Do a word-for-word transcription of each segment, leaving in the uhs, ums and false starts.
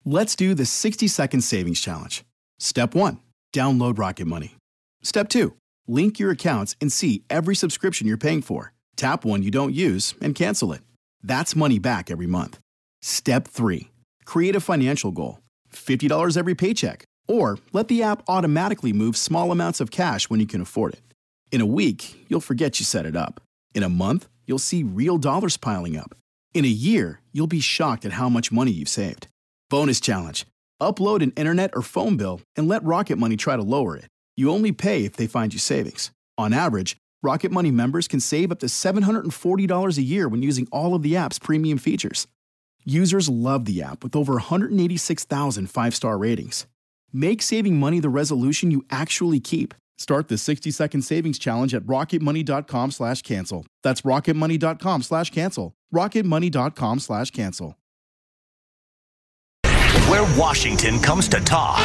Let's do the sixty second savings challenge. Step one, download Rocket Money. Step two, link your accounts and see every subscription you're paying for. Tap one you don't use and cancel it. That's money back every month. Step three, create a financial goal. fifty dollars every paycheck. Or let the app automatically move small amounts of cash when you can afford it. In a week, you'll forget you set it up. In a month, you'll see real dollars piling up. In a year, you'll be shocked at how much money you've saved. Bonus challenge. Upload an internet or phone bill and let Rocket Money try to lower it. You only pay if they find you savings. On average, Rocket Money members can save up to seven hundred forty dollars a year when using all of the app's premium features. Users love the app with over one hundred eighty-six thousand five-star ratings. Make saving money the resolution you actually keep. Start the sixty second savings challenge at rocketmoney.com slash cancel. That's rocketmoney.com slash cancel. rocketmoney.com slash cancel. Where Washington comes to talk.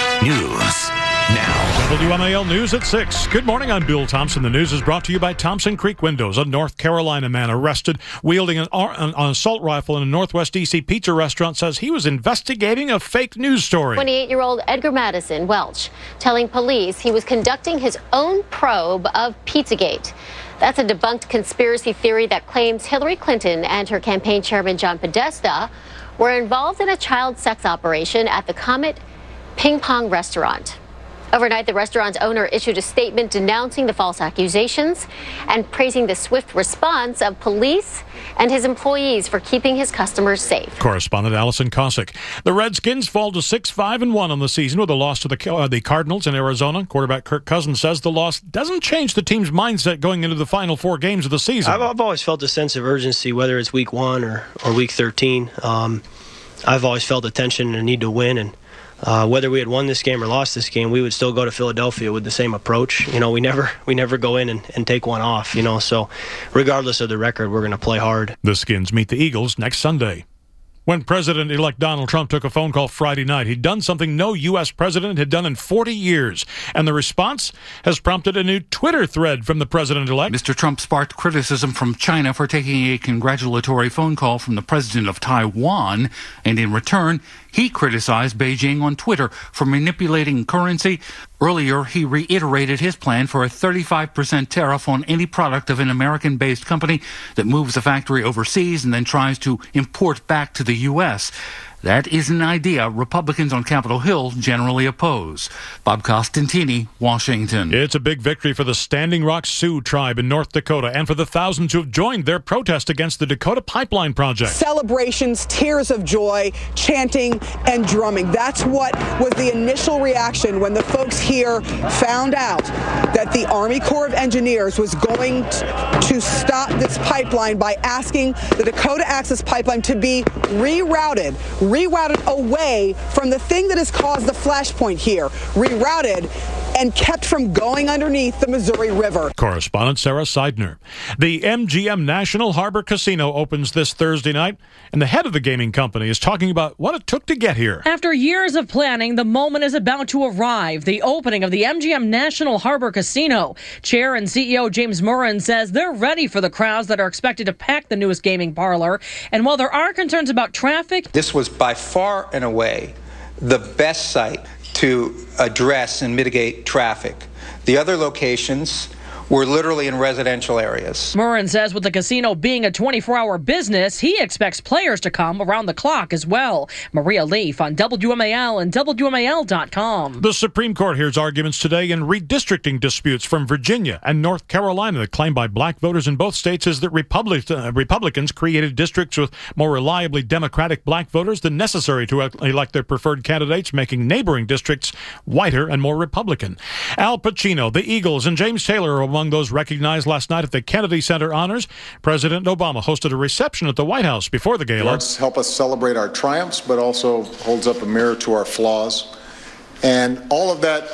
News now. W M A L News at six. Good morning, I'm Bill Thompson. The news is brought to you by Thompson Creek Windows. A North Carolina man arrested wielding an, an, an assault rifle in a Northwest D C pizza restaurant says he was investigating a fake news story. twenty-eight-year-old Edgar Madison Welch telling police he was conducting his own probe of Pizzagate. That's a debunked conspiracy theory that claims Hillary Clinton and her campaign chairman John Podesta were involved in a child sex operation at the Comet Ping Pong restaurant. Overnight, the restaurant's owner issued a statement denouncing the false accusations and praising the swift response of police and his employees for keeping his customers safe. Correspondent Allison Cossack. The Redskins fall to six five and one on the season with a loss to the uh, the Cardinals in Arizona. Quarterback Kirk Cousins says the loss doesn't change the team's mindset going into the final four games of the season. I've, I've always felt a sense of urgency, whether it's week one or, or week thirteen. Um, I've always felt a tension and a need to win, and Uh, whether we had won this game or lost this game, we would still go to Philadelphia with the same approach. You know, we never we never go in and, and take one off, you know. So regardless of the record, we're going to play hard. The Skins meet the Eagles next Sunday. When President-elect Donald Trump took a phone call Friday night, he'd done something no U S president had done in forty years. And the response has prompted a new Twitter thread from the president-elect. Mister Trump sparked criticism from China for taking a congratulatory phone call from the president of Taiwan. And in return, he criticized Beijing on Twitter for manipulating currency. Earlier, he reiterated his plan for a thirty-five percent tariff on any product of an American-based company that moves a factory overseas and then tries to import back to the U S That is an idea Republicans on Capitol Hill generally oppose. Bob Costantini, Washington. It's a big victory for the Standing Rock Sioux tribe in North Dakota and for the thousands who have joined their protest against the Dakota Pipeline Project. Celebrations, tears of joy, chanting and drumming. That's what was the initial reaction when the folks here found out that the Army Corps of Engineers was going to stop this pipeline by asking the Dakota Access Pipeline to be rerouted. rerouted away from the thing that has caused the flashpoint here, rerouted and kept from going underneath the Missouri River. Correspondent Sarah Seidner. The M G M National Harbor Casino opens this Thursday night, and the head of the gaming company is talking about what it took to get here. After years of planning, the moment is about to arrive, the opening of the M G M National Harbor Casino. Chair and C E O James Murren says they're ready for the crowds that are expected to pack the newest gaming parlor. And while there are concerns about traffic, this was by far and away the best site to address and mitigate traffic. The other locations were literally in residential areas. Murren says with the casino being a twenty-four hour business, he expects players to come around the clock as well. Maria Leaf on W M A L and W M A L dot com. The Supreme Court hears arguments today in redistricting disputes from Virginia and North Carolina. The claim by black voters in both states is that Republic, uh, Republicans created districts with more reliably Democratic black voters than necessary to elect their preferred candidates, making neighboring districts whiter and more Republican. Al Pacino, the Eagles, and James Taylor are among those recognized last night at the Kennedy Center Honors. President Obama hosted a reception at the White House before the gala. The arts help us celebrate our triumphs, but also holds up a mirror to our flaws. And all of that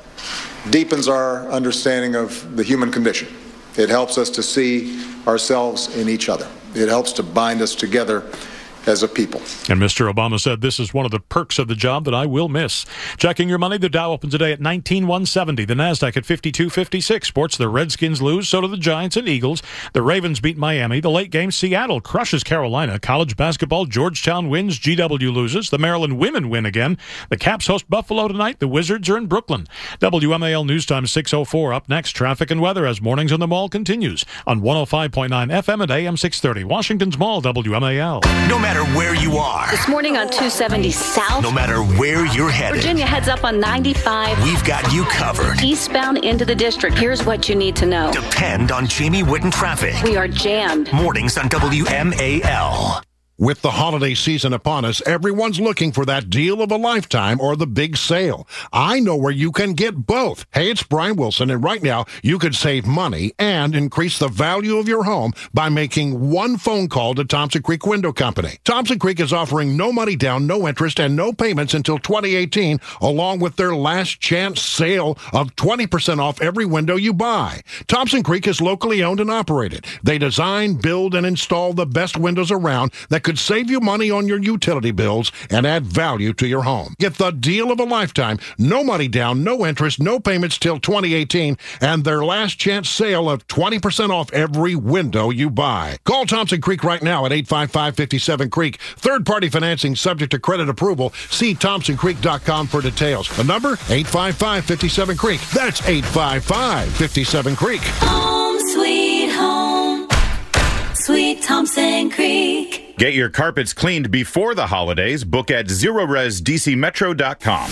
deepens our understanding of the human condition. It helps us to see ourselves in each other. It helps to bind us together as a people. And Mister Obama said, this is one of the perks of the job that I will miss. Checking your money, the Dow opens today at nineteen one seventy. The NASDAQ at fifty-two fifty-six. Sports, the Redskins lose, so do the Giants and Eagles. The Ravens beat Miami. The late game, Seattle crushes Carolina. College basketball, Georgetown wins, G W loses. The Maryland women win again. The Caps host Buffalo tonight. The Wizards are in Brooklyn. W M A L News Time six oh four. Up next, traffic and weather as Mornings on the Mall continues on one oh five point nine F M at A M six thirty. Washington's Mall, W M A L. No matter where you are. This morning on two seventy South. No matter where you're headed. Virginia heads up on ninety-five. We've got you covered. Eastbound into the district. Here's what you need to know. Depend on Jamie Witten traffic. We are jammed. Mornings on W M A L. With the holiday season upon us, everyone's looking for that deal of a lifetime or the big sale. I know where you can get both. Hey, it's Brian Wilson, and right now you could save money and increase the value of your home by making one phone call to Thompson Creek Window Company. Thompson Creek is offering no money down, no interest, and no payments until twenty eighteen, along with their last chance sale of twenty percent off every window you buy. Thompson Creek is locally owned and operated. They design, build, and install the best windows around that could save you money on your utility bills and add value to your home. Get the deal of a lifetime. No money down, no interest, no payments till twenty eighteen, and their last chance sale of twenty percent off every window you buy. Call Thompson Creek right now at eight five five, five seven, Creek. Third-party financing subject to credit approval. See thompson creek dot com for details. The number, eight five five, five seven, Creek. That's eight five five, five seven, Creek. Home sweet home. Sweet Thompson Creek. Get your carpets cleaned before the holidays. Book at zero res d c metro dot com.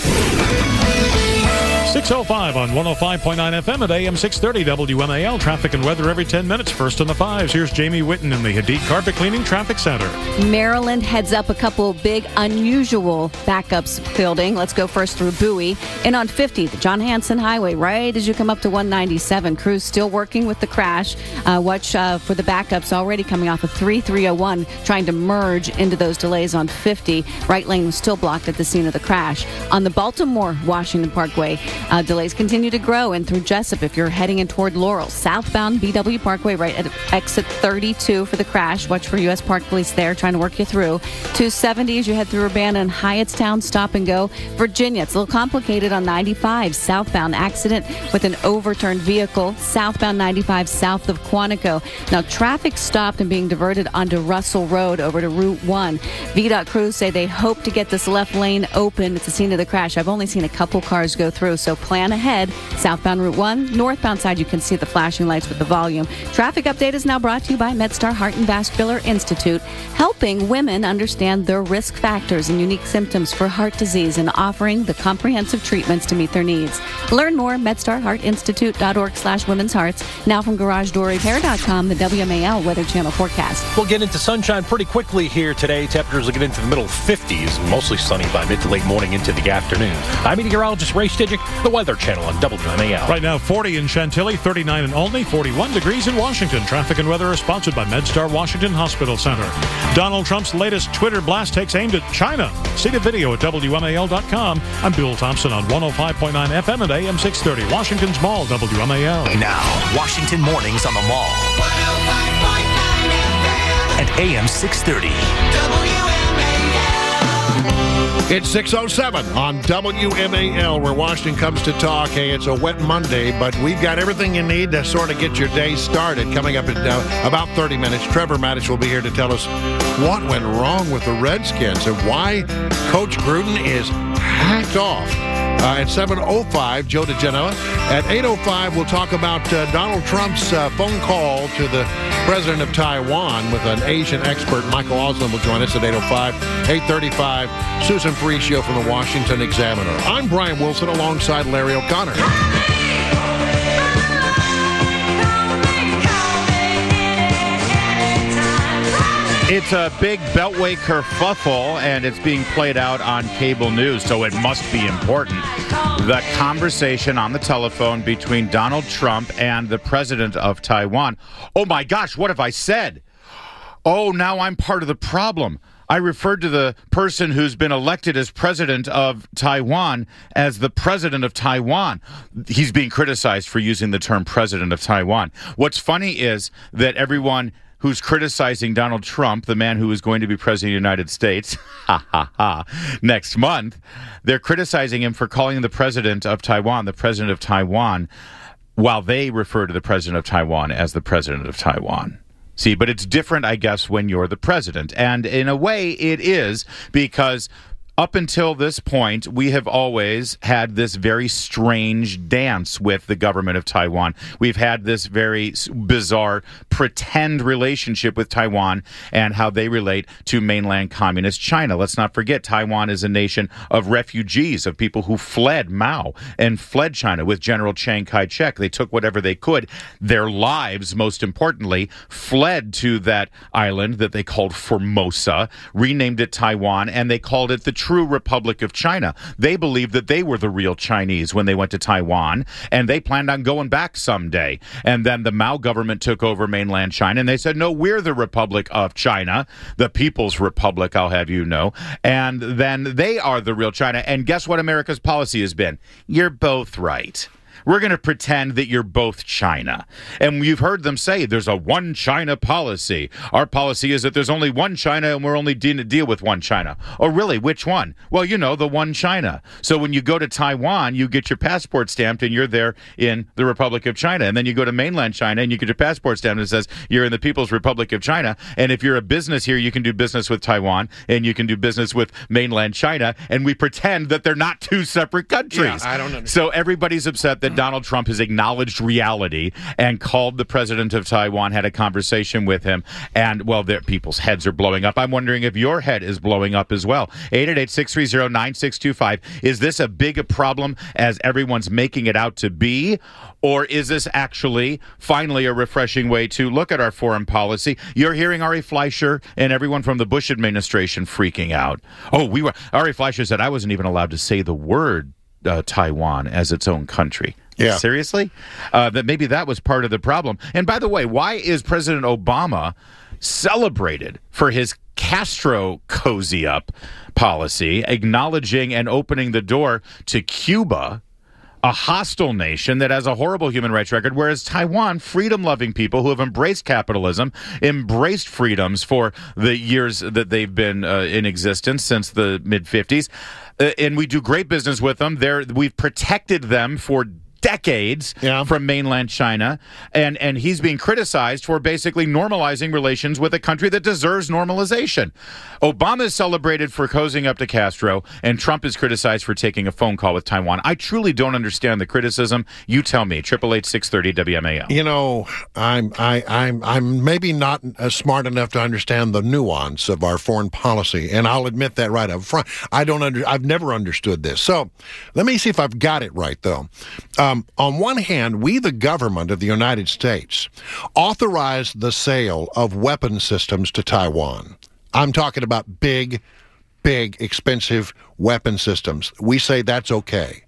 six oh five on one oh five point nine F M at A M six thirty W M A L. Traffic and weather every ten minutes. First on the fives. Here's Jamie Witten in the Hadid Carpet Cleaning Traffic Center. Maryland heads up a couple big, unusual backups building. Let's go first through Bowie. And on fifty, the John Hanson Highway, right as you come up to one ninety-seven. Crews still working with the crash. Uh, watch uh, for the backups already coming off of three three oh one, trying to merge into those delays on fifty. Right lane was still blocked at the scene of the crash. On the Baltimore-Washington Parkway, Uh, delays continue to grow, and through Jessup if you're heading in toward Laurel. Southbound B W Parkway right at exit thirty-two for the crash. Watch for U S Park Police there trying to work you through. two seventy as you head through Urbana and Hyattstown, stop and go. Virginia, it's a little complicated on ninety-five. Southbound accident with an overturned vehicle. Southbound ninety-five south of Quantico. Now traffic stopped and being diverted onto Russell Road over to Route one. V DOT crews say they hope to get this left lane open at the scene of the crash. I've only seen a couple cars go through, so plan ahead. Southbound Route one, northbound side, you can see the flashing lights with the volume. Traffic update is now brought to you by MedStar Heart and Vascular Institute, helping women understand their risk factors and unique symptoms for heart disease and offering the comprehensive treatments to meet their needs. Learn more, medstar heart institute dot org slash women's hearts. Now from garage door repair dot com, the W M A L Weather Channel forecast. We'll get into sunshine pretty quickly here today. Temperatures will get into the middle fifties, mostly sunny by mid to late morning into the afternoon. I'm meteorologist Ray Stidgick, the Weather Channel on W M A L. Right now, forty in Chantilly, thirty-nine in Olney, forty-one degrees in Washington. Traffic and weather are sponsored by MedStar Washington Hospital Center. Donald Trump's latest Twitter blast takes aimed at China. See the video at W M A L dot com. I'm Bill Thompson on one oh five point nine F M at A M six thirty. Washington's Mall, W M A L. Now, Washington Mornings on the Mall. one oh five point nine F M. At A M six thirty. W M A L. It's six oh seven on W M A L, where Washington comes to talk. Hey, it's a wet Monday, but we've got everything you need to sort of get your day started. Coming up in uh, about thirty minutes, Trevor Matich will be here to tell us what went wrong with the Redskins and why Coach Gruden is hacked off. Uh, at seven oh five, Joe DeGenoa. At eight oh five, we'll talk about uh, Donald Trump's uh, phone call to the president of Taiwan with an Asian expert. Michael Oslin will join us at eight oh five. eight thirty-five, Susan Faricio from the Washington Examiner. I'm Brian Wilson alongside Larry O'Connor. It's a big Beltway kerfuffle, and it's being played out on cable news, so it must be important. The conversation on the telephone between Donald Trump and the president of Taiwan. Oh my gosh, what have I said? Oh, now I'm part of the problem. I referred to the person who's been elected as president of Taiwan as the president of Taiwan. He's being criticized for using the term president of Taiwan. What's funny is that everyone who's criticizing Donald Trump, the man who is going to be president of the United States, ha ha ha, next month. They're criticizing him for calling the president of Taiwan the president of Taiwan, while they refer to the president of Taiwan as the president of Taiwan. See, but it's different, I guess, when you're the president. And in a way, it is, because up until this point, we have always had this very strange dance with the government of Taiwan. We've had this very bizarre pretend relationship with Taiwan and how they relate to mainland communist China. Let's not forget, Taiwan is a nation of refugees, of people who fled Mao and fled China with General Chiang Kai-shek. They took whatever they could. Their lives, most importantly, fled to that island that they called Formosa, renamed it Taiwan, and they called it the true Republic of China. They believed that they were the real Chinese when they went to Taiwan, and they planned on going back someday. And then the Mao government took over mainland China, and they said, no, we're the Republic of China, the People's Republic, I'll have you know. And then they are the real China. And guess what America's policy has been? You're both right. We're going to pretend that you're both China. And you've heard them say there's a one China policy. Our policy is that there's only one China and we're only de- to deal with one China. Oh, really? Which one? Well, you know, the one China. So when you go to Taiwan, you get your passport stamped and you're there in the Republic of China. And then you go to mainland China and you get your passport stamped and it says you're in the People's Republic of China. And if you're a business here, you can do business with Taiwan and you can do business with mainland China. And we pretend that they're not two separate countries. Yeah, I don't understand. So everybody's upset that Donald Trump has acknowledged reality and called the president of Taiwan, had a conversation with him, and, well, their people's heads are blowing up. I'm wondering if your head is blowing up as well. eight eight eight, six three zero, nine six two five. Is this a big a problem as everyone's making it out to be? Or is this actually finally a refreshing way to look at our foreign policy? You're hearing Ari Fleischer and everyone from the Bush administration freaking out. Oh, we were. Ari Fleischer said I wasn't even allowed to say the word uh, Taiwan as its own country. Yeah. Seriously? Uh, that maybe that was part of the problem. And by the way, why is President Obama celebrated for his Castro cozy up policy, acknowledging and opening the door to Cuba, a hostile nation that has a horrible human rights record, whereas Taiwan, freedom-loving people who have embraced capitalism, embraced freedoms for the years that they've been uh, in existence since the mid-fifties, uh, and we do great business with them. They're, we've protected them for decades yeah. from mainland China, and, and he's being criticized for basically normalizing relations with a country that deserves normalization. Obama is celebrated for cozying up to Castro, and Trump is criticized for taking a phone call with Taiwan. I truly don't understand the criticism. You tell me. eight eight eight, six thirty, W M A L. You know, I'm I, I'm I'm maybe not as smart enough to understand the nuance of our foreign policy, and I'll admit that right up front. I don't under I've never understood this. So let me see if I've got it right, though. Um, Um, on one hand, we, the government of the United States, authorized the sale of weapon systems to Taiwan. I'm talking about big, big, expensive weapon systems. We say that's okay.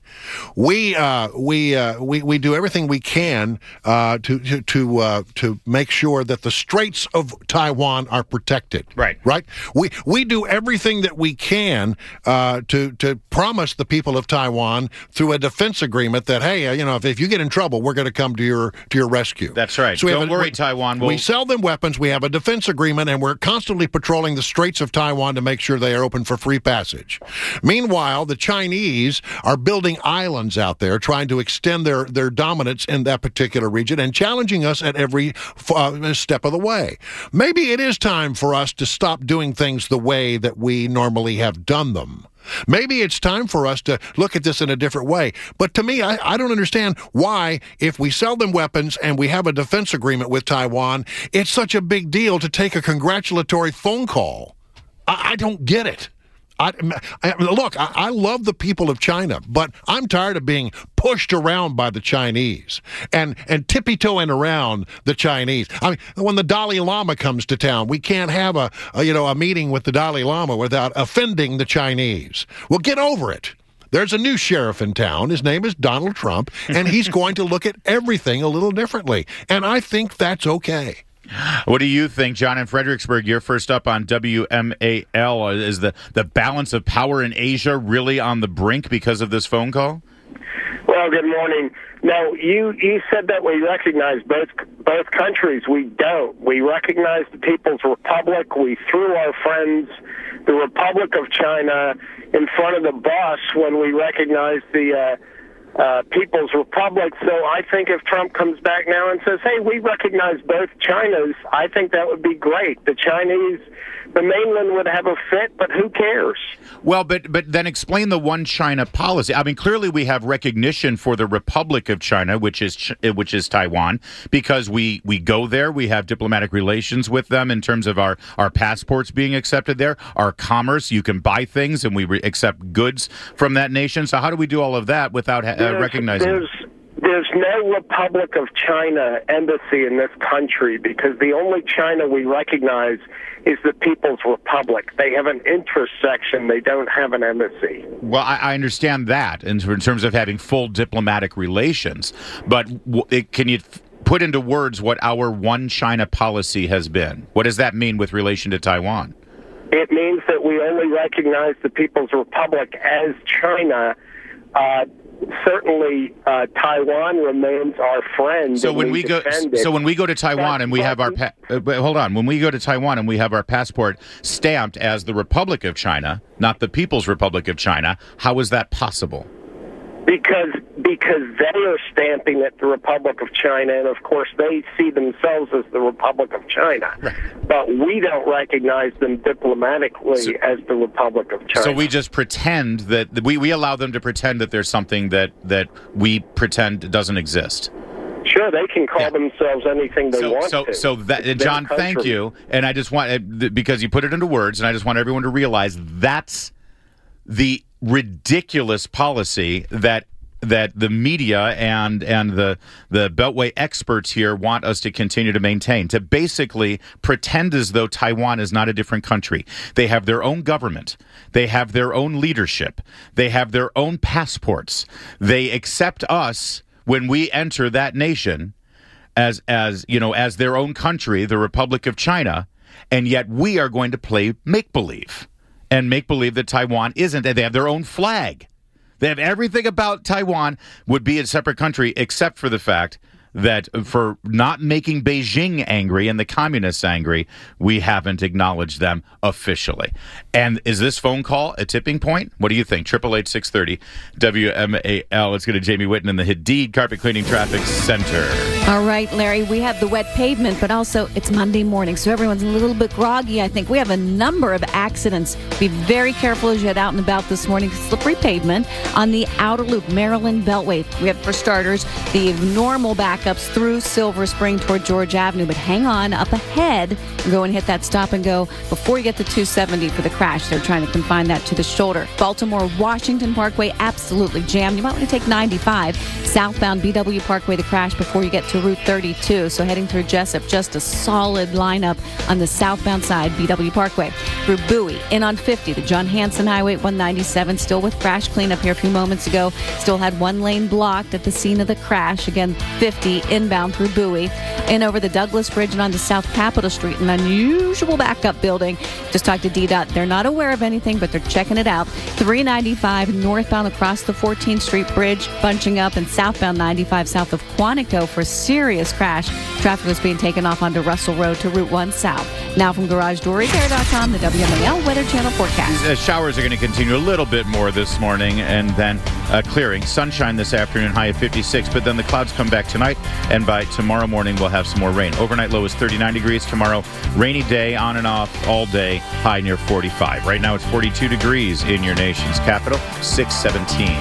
We uh, we, uh, we we do everything we can uh, to to to, uh, to make sure that the Straits of Taiwan are protected. Right, right. We we do everything that we can uh, to to promise the people of Taiwan through a defense agreement that, hey, uh, you know, if, if you get in trouble, we're going to come to your to your rescue. That's right. So Don't a, worry, we, Taiwan. We'll... We sell them weapons. We have a defense agreement, and we're constantly patrolling the Straits of Taiwan to make sure they are open for free passage. Meanwhile, the Chinese are building islands out there trying to extend their, their dominance in that particular region and challenging us at every uh, step of the way. Maybe it is time for us to stop doing things the way that we normally have done them. Maybe it's time for us to look at this in a different way. But to me, I, I don't understand why, if we sell them weapons and we have a defense agreement with Taiwan, it's such a big deal to take a congratulatory phone call. I, I don't get it. I, I, look, I, I love the people of China, but I'm tired of being pushed around by the Chinese and, and tippy-toeing around the Chinese. I mean, when the Dalai Lama comes to town, we can't have a, a you know a meeting with the Dalai Lama without offending the Chinese. Well, get over it. There's a new sheriff in town. His name is Donald Trump, and he's going to look at everything a little differently. And I think that's okay. What do you think, John in Fredericksburg? You're first up on W M A L. Is the, the balance of power in Asia really on the brink because of this phone call? Well, Oh, good morning. No, you, you said that we recognize both both countries. We don't. We recognize the People's Republic. We threw our friends, the Republic of China, in front of the bus when we recognized the uh, uh, People's Republic. So I think if Trump comes back now and says, hey, we recognize both Chinas, I think that would be great. The Chinese, the mainland would have a fit, but who cares? Well, but but then explain the one China policy. I mean, clearly we have recognition for the Republic of China, which is Ch- which is Taiwan, because we, we go there. We have diplomatic relations with them in terms of our, our passports being accepted there, our commerce. You can buy things, and we re- accept goods from that nation. So how do we do all of that without ha- uh, recognizing there's, there's no Republic of China embassy in this country because the only China we recognize is the People's Republic. They have an interest section. They don't have an embassy. Well, I, I understand that in, in terms of having full diplomatic relations. But w- it, can you f- put into words what our one China policy has been? What does that mean with relation to Taiwan? It means that we only recognize the People's Republic as China. Uh, certainly, uh, Taiwan remains our friend. So when we, we go, so when we go to Taiwan and we have our, pa- uh, hold on, when we go to Taiwan and we have our passport stamped as the Republic of China, not the People's Republic of China, how is that possible? Because because they are stamping it the Republic of China, and of course they see themselves as the Republic of China. Right. But we don't recognize them diplomatically so, as the Republic of China. So we just pretend that we, we allow them to pretend that there's something that, that we pretend doesn't exist. Sure, they can call yeah. themselves anything they so, want so, to. So that, uh, John, thank you. And I just want, because you put it into words, and I just want everyone to realize that's the ridiculous policy that that the media and and the the Beltway experts here want us to continue to maintain, to basically pretend as though Taiwan is not a different country. They have their own government. They have their own leadership. They have their own passports. They accept us when we enter that nation as as you know as their own country, the Republic of China, and yet we are going to play make-believe and make believe that Taiwan isn't. They have their own flag. They have everything about Taiwan would be a separate country except for the fact that for not making Beijing angry and the communists angry, we haven't acknowledged them officially. And is this phone call a tipping point? What do you think? eight eight eight, six thirty W M A L. Let's go to Jamie Whitten in the Hadid Carpet Cleaning Traffic Center. All right, Larry, we have the wet pavement, but also it's Monday morning, so everyone's a little bit groggy, I think. We have a number of accidents. Be very careful as you head out and about this morning. Slippery pavement on the outer loop, Maryland Beltway. We have, for starters, the normal backups through Silver Spring toward George Avenue, but hang on, up ahead, go and hit that stop and go before you get to two seventy for the crash. They're trying to confine that to the shoulder. Baltimore Washington Parkway, absolutely jammed. You might want to take ninety-five. Southbound B W Parkway, the crash before you get to Route thirty-two. So heading through Jessup, just a solid lineup on the southbound side, B W Parkway. Through Bowie, in on fifty, the John Hanson Highway one ninety-seven, still with crash cleanup here a few moments ago. Still had one lane blocked at the scene of the crash. Again, fifty inbound through Bowie. And over the Douglas Bridge and onto South Capitol Street, an unusual backup building. Just talked to D DOT. They're not aware of anything, but they're checking it out. three ninety-five northbound across the fourteenth Street Bridge, bunching up, and southbound ninety-five south of Quantico for a serious crash. Traffic was being taken off onto Russell Road to Route one south. Now from Garage Door Repair dot com, the W M A L Weather Channel forecast. Uh, showers are going to continue a little bit more this morning and then uh, clearing. Sunshine this afternoon, high of fifty-six, but then the clouds come back tonight, and by tomorrow morning we'll have some more rain. Overnight low is thirty-nine degrees. Tomorrow, rainy day, on and off all day, high near forty-five. Right now it's forty-two degrees in your nation's capital, six seventeen.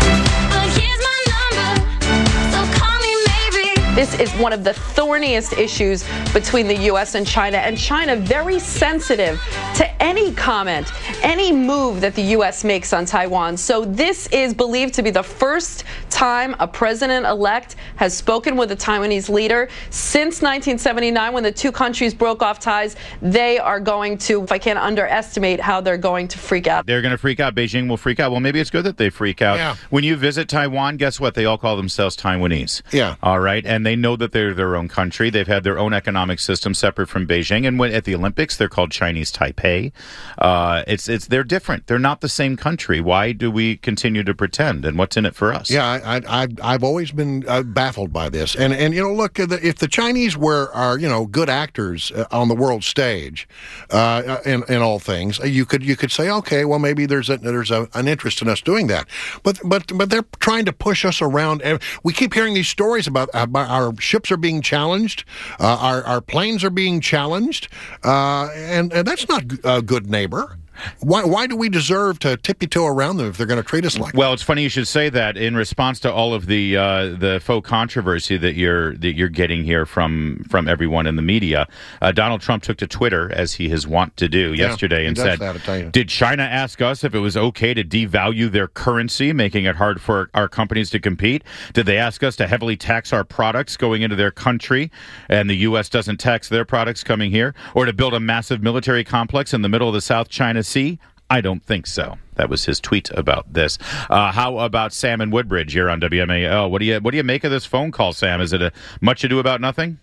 This is one of the thorniest issues between the U S and China, and China very sensitive to any comment, any move that the U S makes on Taiwan. So this is believed to be the first time a president-elect has spoken with a Taiwanese leader since nineteen seventy-nine, when the two countries broke off ties. They are going to, if I can't underestimate how they're going to freak out. They're going to freak out. Beijing will freak out. Well, maybe it's good that they freak out. Yeah. When you visit Taiwan, guess what? They all call themselves Taiwanese. Yeah. All right. And and they know that they're their own country. They've had their own economic system separate from Beijing, and when, at the Olympics, they're called Chinese Taipei. Uh, it's it's they're different. They're not the same country. Why do we continue to pretend? And what's in it for us? Yeah, I, I, I've always been uh, baffled by this. And and you know, look, if the Chinese were are you know good actors on the world stage, uh, in in all things, you could you could say, okay, well maybe there's a, there's a, an interest in us doing that. But but but they're trying to push us around. We keep hearing these stories about, about our ships are being challenged, uh, our our planes are being challenged, uh, and and that's not a good neighbor. Why why do we deserve to tippy-toe around them if they're going to treat us like that? Well, it's funny you should say that. In response to all of the uh, the faux controversy that you're that you're getting here from from everyone in the media, uh, Donald Trump took to Twitter, as he is wont to do, yeah, yesterday, and said, that, "Did China ask us if it was okay to devalue their currency, making it hard for our companies to compete? Did they ask us to heavily tax our products going into their country, and the U S doesn't tax their products coming here, or to build a massive military complex in the middle of the South China Sea? I don't think so." That was his tweet about this. Uh, how about Sam in Woodbridge here on W M A L? What do you what do you make of this phone call, Sam? Is it a much ado about nothing?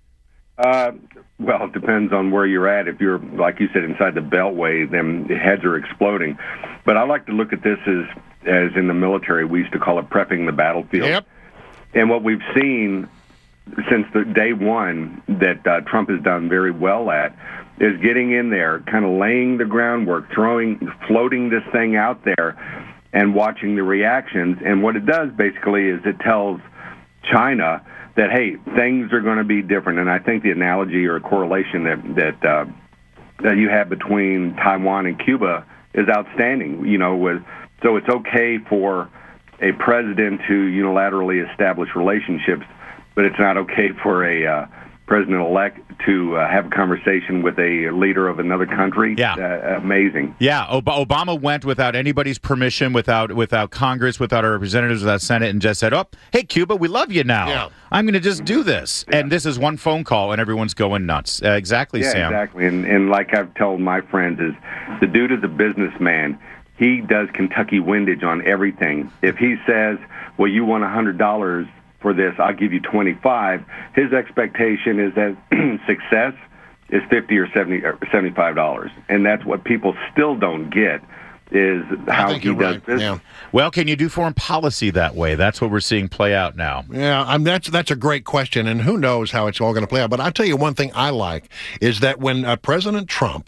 Uh, well, it depends on where you're at. If you're, like you said, inside the Beltway, then the heads are exploding. But I like to look at this as, as in the military, we used to call it prepping the battlefield. Yep. And what we've seen since the day one that uh, Trump has done very well at is getting in there, kind of laying the groundwork, throwing, floating this thing out there, and watching the reactions. And what it does basically is it tells China that, hey, things are going to be different. And I think the analogy or correlation that that uh, that you have between Taiwan and Cuba is outstanding. You know, with so it's okay for a president to unilaterally establish relationships, but it's not okay for a uh, president-elect to uh, have a conversation with a leader of another country. Yeah. Uh, amazing. Yeah, Ob- Obama went without anybody's permission, without without Congress, without our representatives, without Senate, and just said, oh, hey, Cuba, we love you now. Yeah. I'm going to just do this. Yeah. And this is one phone call, and everyone's going nuts. Uh, exactly, yeah, Sam. exactly. And, and like I've told my friends, is the dude is a businessman. He does Kentucky windage on everything. If he says, well, you want one hundred dollars for this, I'll give you twenty-five. His expectation is that success is fifty or seventy or seventy-five dollars, and that's what people still don't get. Is how he does right. business. Yeah. Well, can you do foreign policy that way? That's what we're seeing play out now. Yeah, I mean, that's that's a great question, and who knows how it's all going to play out. But I'll tell you one thing I like is that when uh, President Trump,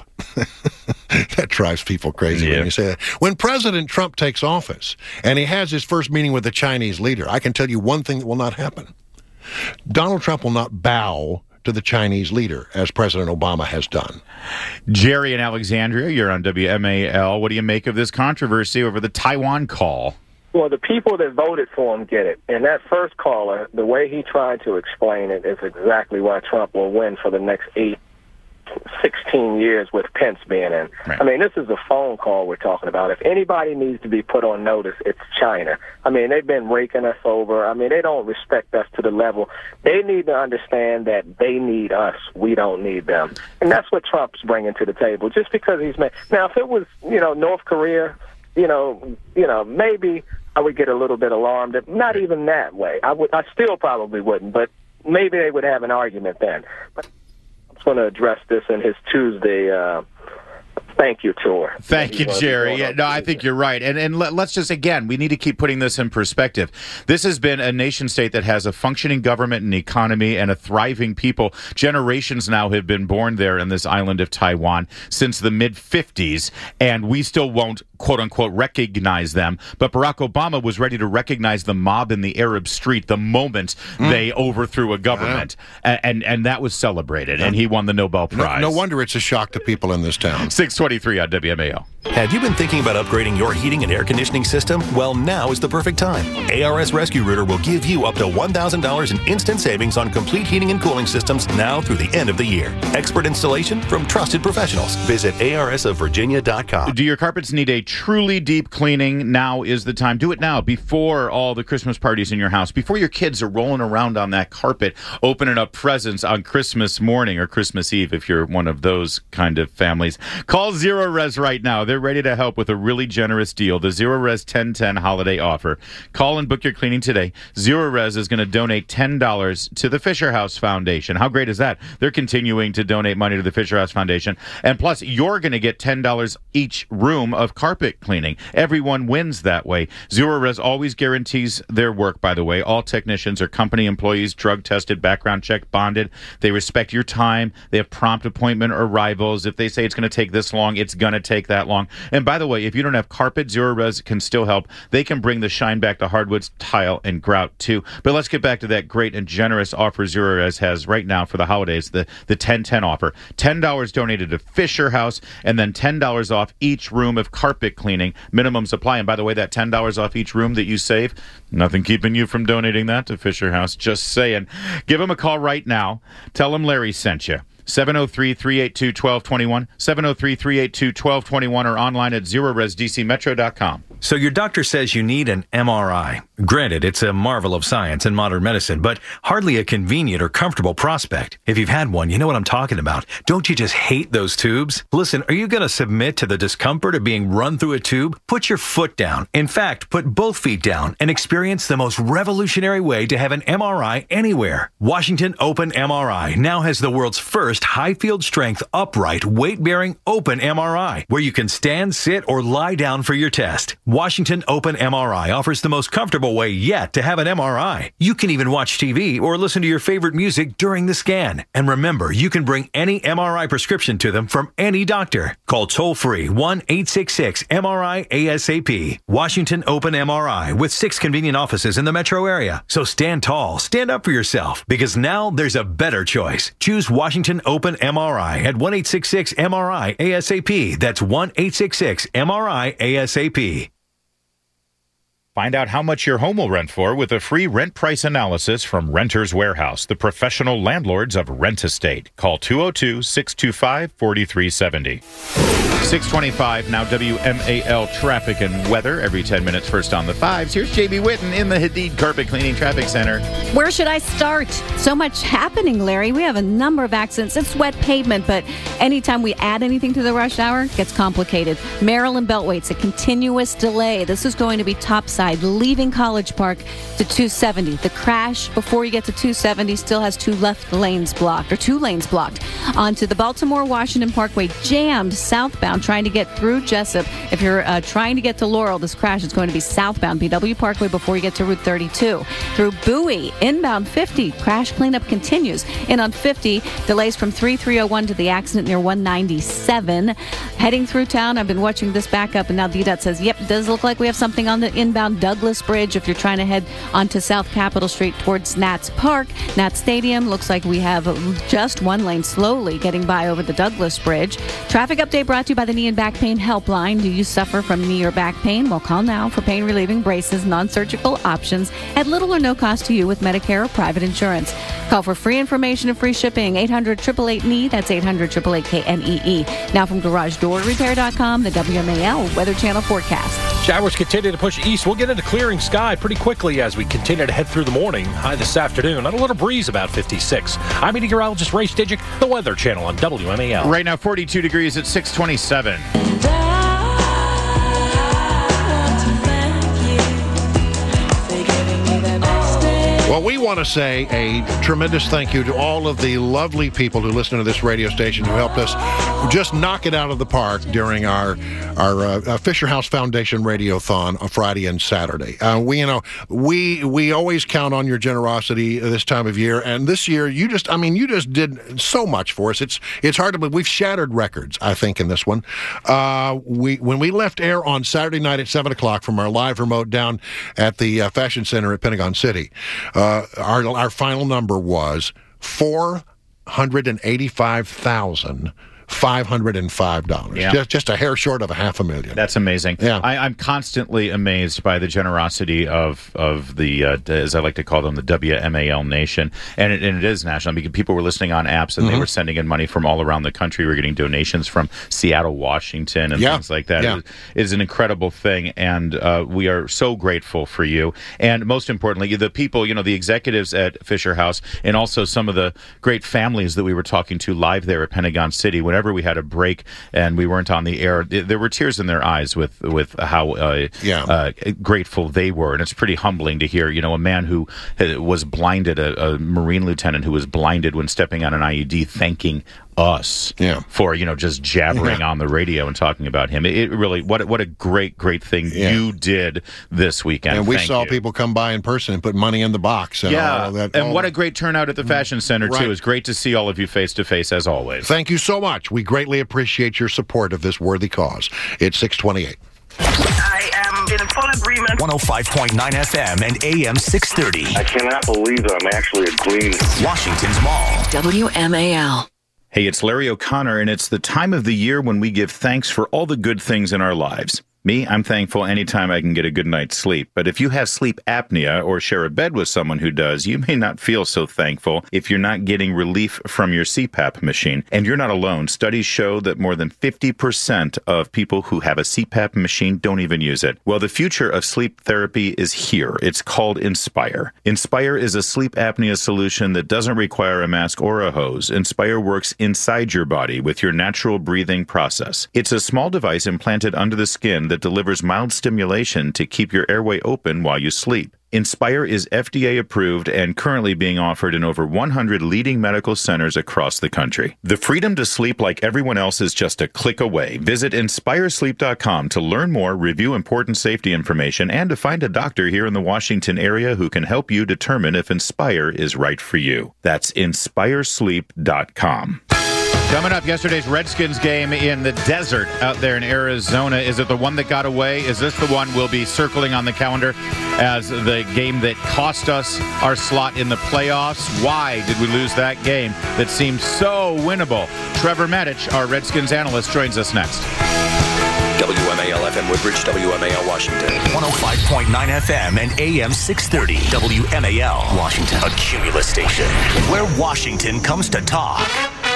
that drives people crazy Yeah. when you say that, when President Trump takes office and he has his first meeting with the Chinese leader, I can tell you one thing that will not happen. Donald Trump will not bow to the Chinese leader, as President Obama has done. Jerry in Alexandria, you're on W M A L. What do you make of this controversy over the Taiwan call? Well, the people that voted for him get it. And that first caller, the way he tried to explain it is exactly why Trump will win for the next eight, sixteen years with Pence being in. Right. I mean, this is a phone call we're talking about. If anybody needs to be put on notice, it's China. I mean, they've been raking us over. I mean, they don't respect us to the level. They need to understand that they need us. We don't need them. And that's what Trump's bringing to the table. Just because he's made. Now, if it was, you know, North Korea, you know, you know, maybe I would get a little bit alarmed. Not even that way. I would. I still probably wouldn't, but maybe they would have an argument then. But going to address this in his Tuesday uh, thank you tour. Thank you, Jerry. Yeah, no, I think you're right. And and let, let's just, again, we need to keep putting this in perspective. This has been a nation state that has a functioning government and economy and a thriving people. Generations now have been born there in this island of Taiwan since the mid fifties, and we still won't, quote unquote, recognize them. But Barack Obama was ready to recognize the mob in the Arab street the moment mm. they overthrew a government. Yeah. And, and and that was celebrated, yeah. and he won the Nobel Prize. No, no wonder it's a shock to people in this town. six twenty-three on W M A O. Have you been thinking about upgrading your heating and air conditioning system? Well, now is the perfect time. A R S Rescue Rooter will give you up to one thousand dollars in instant savings on complete heating and cooling systems now through the end of the year. Expert installation from trusted professionals. Visit A R S of Virginia dot com. Do your carpets need a truly deep cleaning? Now is the time. Do it now, before all the Christmas parties in your house, before your kids are rolling around on that carpet, opening up presents on Christmas morning or Christmas Eve if you're one of those kind of families. Call Zero Res right now. They're they're ready to help with a really generous deal, the Zerorez ten ten holiday offer. Call and book your cleaning today. Zerorez is going to donate ten dollars to the Fisher House Foundation. How great is that? They're continuing to donate money to the Fisher House Foundation. And plus, you're going to get ten dollars each room of carpet cleaning. Everyone wins that way. Zerorez always guarantees their work, by the way. All technicians are company employees, drug-tested, background check, bonded. They respect your time. They have prompt appointment arrivals. If they say it's going to take this long, it's going to take that long. And by the way, if you don't have carpet, Zerorez can still help. They can bring the shine back to hardwoods, tile, and grout, too. But let's get back to that great and generous offer Zerorez has right now for the holidays, the, the ten ten offer. ten dollars donated to Fisher House, and then ten dollars off each room of carpet cleaning, minimum supply. And by the way, that ten dollars off each room that you save, nothing keeping you from donating that to Fisher House. Just saying. Give them a call right now. Tell them Larry sent you. seven oh three, three eight two, one two two one, seven oh three, three eight two, one two two one, or online at zerorez d c metro dot com. So your doctor says you need an M R I. Granted, it's a marvel of science and modern medicine, but hardly a convenient or comfortable prospect. If you've had one, you know what I'm talking about. Don't you just hate those tubes? Listen, are you going to submit to the discomfort of being run through a tube? Put your foot down. In fact, put both feet down and experience the most revolutionary way to have an M R I anywhere. Washington Open M R I now has the world's first high field strength, upright, weight-bearing open M R I, where you can stand, sit, or lie down for your test. Washington Open M R I offers the most comfortable way yet to have an M R I. You can even watch T V or listen to your favorite music during the scan. And remember, you can bring any M R I prescription to them from any doctor. Call toll-free one eight six six M R I A S A P. Washington Open M R I with six convenient offices in the metro area. So stand tall, stand up for yourself, because now there's a better choice. Choose Washington Open M R I at one eight six six M R I A S A P. That's one eight six six M R I A S A P. Find out how much your home will rent for with a free rent price analysis from Renters Warehouse, the professional landlords of Rent Estate. Call two oh two, six two five, four three seven oh. six twenty-five, now W M A L traffic and weather every ten minutes, first on the fives. Here's J B Whitten in the Hadid Carpet Cleaning Traffic Center. Where should I start? So much happening, Larry. We have a number of accidents. It's wet pavement, but anytime we add anything to the rush hour, it gets complicated. Maryland Beltway, it's a continuous delay. This is going to be topside, leaving College Park to two seventy. The crash before you get to two seventy still has two left lanes blocked, or two lanes blocked. Onto the Baltimore-Washington Parkway, jammed southbound, trying to get through Jessup. If you're uh, trying to get to Laurel, this crash is going to be southbound, B W Parkway, before you get to Route thirty-two. Through Bowie, inbound fifty, crash cleanup continues. And on fifty, delays from three three oh one to the accident near one ninety-seven. Heading through town, I've been watching this backup, and now D DOT says, yep, it does look like we have something on the inbound Douglas Bridge. If you're trying to head onto South Capitol Street towards Nats Park, Nats Stadium, looks like we have just one lane slowly getting by over the Douglas Bridge. Traffic update brought to you by the Knee and Back Pain Helpline. Do you suffer from knee or back pain? Well, call now for pain relieving braces, non-surgical options at little or no cost to you with Medicare or private insurance. Call for free information and free shipping. eight hundred, eight eight eight, K N E E. That's eight hundred, eight eight eight, K N E E. Now from garage door repair dot com, the W M A L Weather Channel forecast. Showers continue to push east. We'll get into clearing sky pretty quickly as we continue to head through the morning. High this afternoon on a little breeze, about fifty-six. I'm meteorologist Ray Stidgick, the Weather Channel on W M A L. Right now, forty-two degrees at six twenty-seven. Well, we want to say a tremendous thank you to all of the lovely people who listen to this radio station who helped us just knock it out of the park during our our uh, Fisher House Foundation Radiothon on Friday and Saturday. Uh, we, you know, we we always count on your generosity this time of year, and this year you just, I mean, you just did so much for us. It's it's hard to believe. We've shattered records, I think, in this one. Uh, we when we left air on Saturday night at seven o'clock from our live remote down at the uh, Fashion Center at Pentagon City. Uh, our our final number was four hundred eighty-five thousand five hundred five dollars. Yeah. Just, just a hair short of a half a million. That's amazing. Yeah. I, I'm constantly amazed by the generosity of of the, uh, as I like to call them, the W M A L Nation. And it, and it is national. Because people were listening on apps and mm-hmm. they were sending in money from all around the country. We're getting donations from Seattle, Washington, and yeah. things like that. Yeah. It is an incredible thing. And uh, we are so grateful for you. And most importantly, the people, you know, the executives at Fisher House, and also some of the great families that we were talking to live there at Pentagon City. When whenever we had a break and we weren't on the air, there were tears in their eyes with with how uh, yeah. uh, grateful they were, and it's pretty humbling to hear. You know, a man who was blinded, a, a Marine lieutenant who was blinded when stepping on an I E D, thanking us yeah. for, you know, just jabbering yeah. on the radio and talking about him. It, it really, what what a great, great thing yeah. you did this weekend. And we Thank saw you. people come by in person and put money in the box. And yeah, all that, and all what a great turnout at the Fashion Center, right. too. It's great to see all of you face-to-face, as always. Thank you so much. We greatly appreciate your support of this worthy cause. It's six twenty-eight. I am in full agreement. one oh five point nine F M and A M six thirty. I cannot believe that I'm actually agreeing. Washington's Mall. W M A L. Hey, it's Larry O'Connor, and it's the time of the year when we give thanks for all the good things in our lives. Me, I'm thankful anytime I can get a good night's sleep. But if you have sleep apnea or share a bed with someone who does, you may not feel so thankful if you're not getting relief from your C PAP machine. And you're not alone. Studies show that more than fifty percent of people who have a C PAP machine don't even use it. Well, the future of sleep therapy is here. It's called Inspire. Inspire is a sleep apnea solution that doesn't require a mask or a hose. Inspire works inside your body with your natural breathing process. It's a small device implanted under the skin that that delivers mild stimulation to keep your airway open while you sleep. Inspire is F D A approved and currently being offered in over one hundred leading medical centers across the country. The freedom to sleep like everyone else is just a click away. Visit inspire sleep dot com to learn more, review important safety information, and to find a doctor here in the Washington area who can help you determine if Inspire is right for you. That's inspire sleep dot com. Coming up, yesterday's Redskins game in the desert out there in Arizona. Is it the one that got away? Is this the one we'll be circling on the calendar as the game that cost us our slot in the playoffs? Why did we lose that game that seemed so winnable? Trevor Matich, our Redskins analyst, joins us next. W M A L F M Woodbridge, W M A L Washington. one oh five point nine F M and A M six thirty. W M A L Washington. A Cumulus station where Washington comes to talk.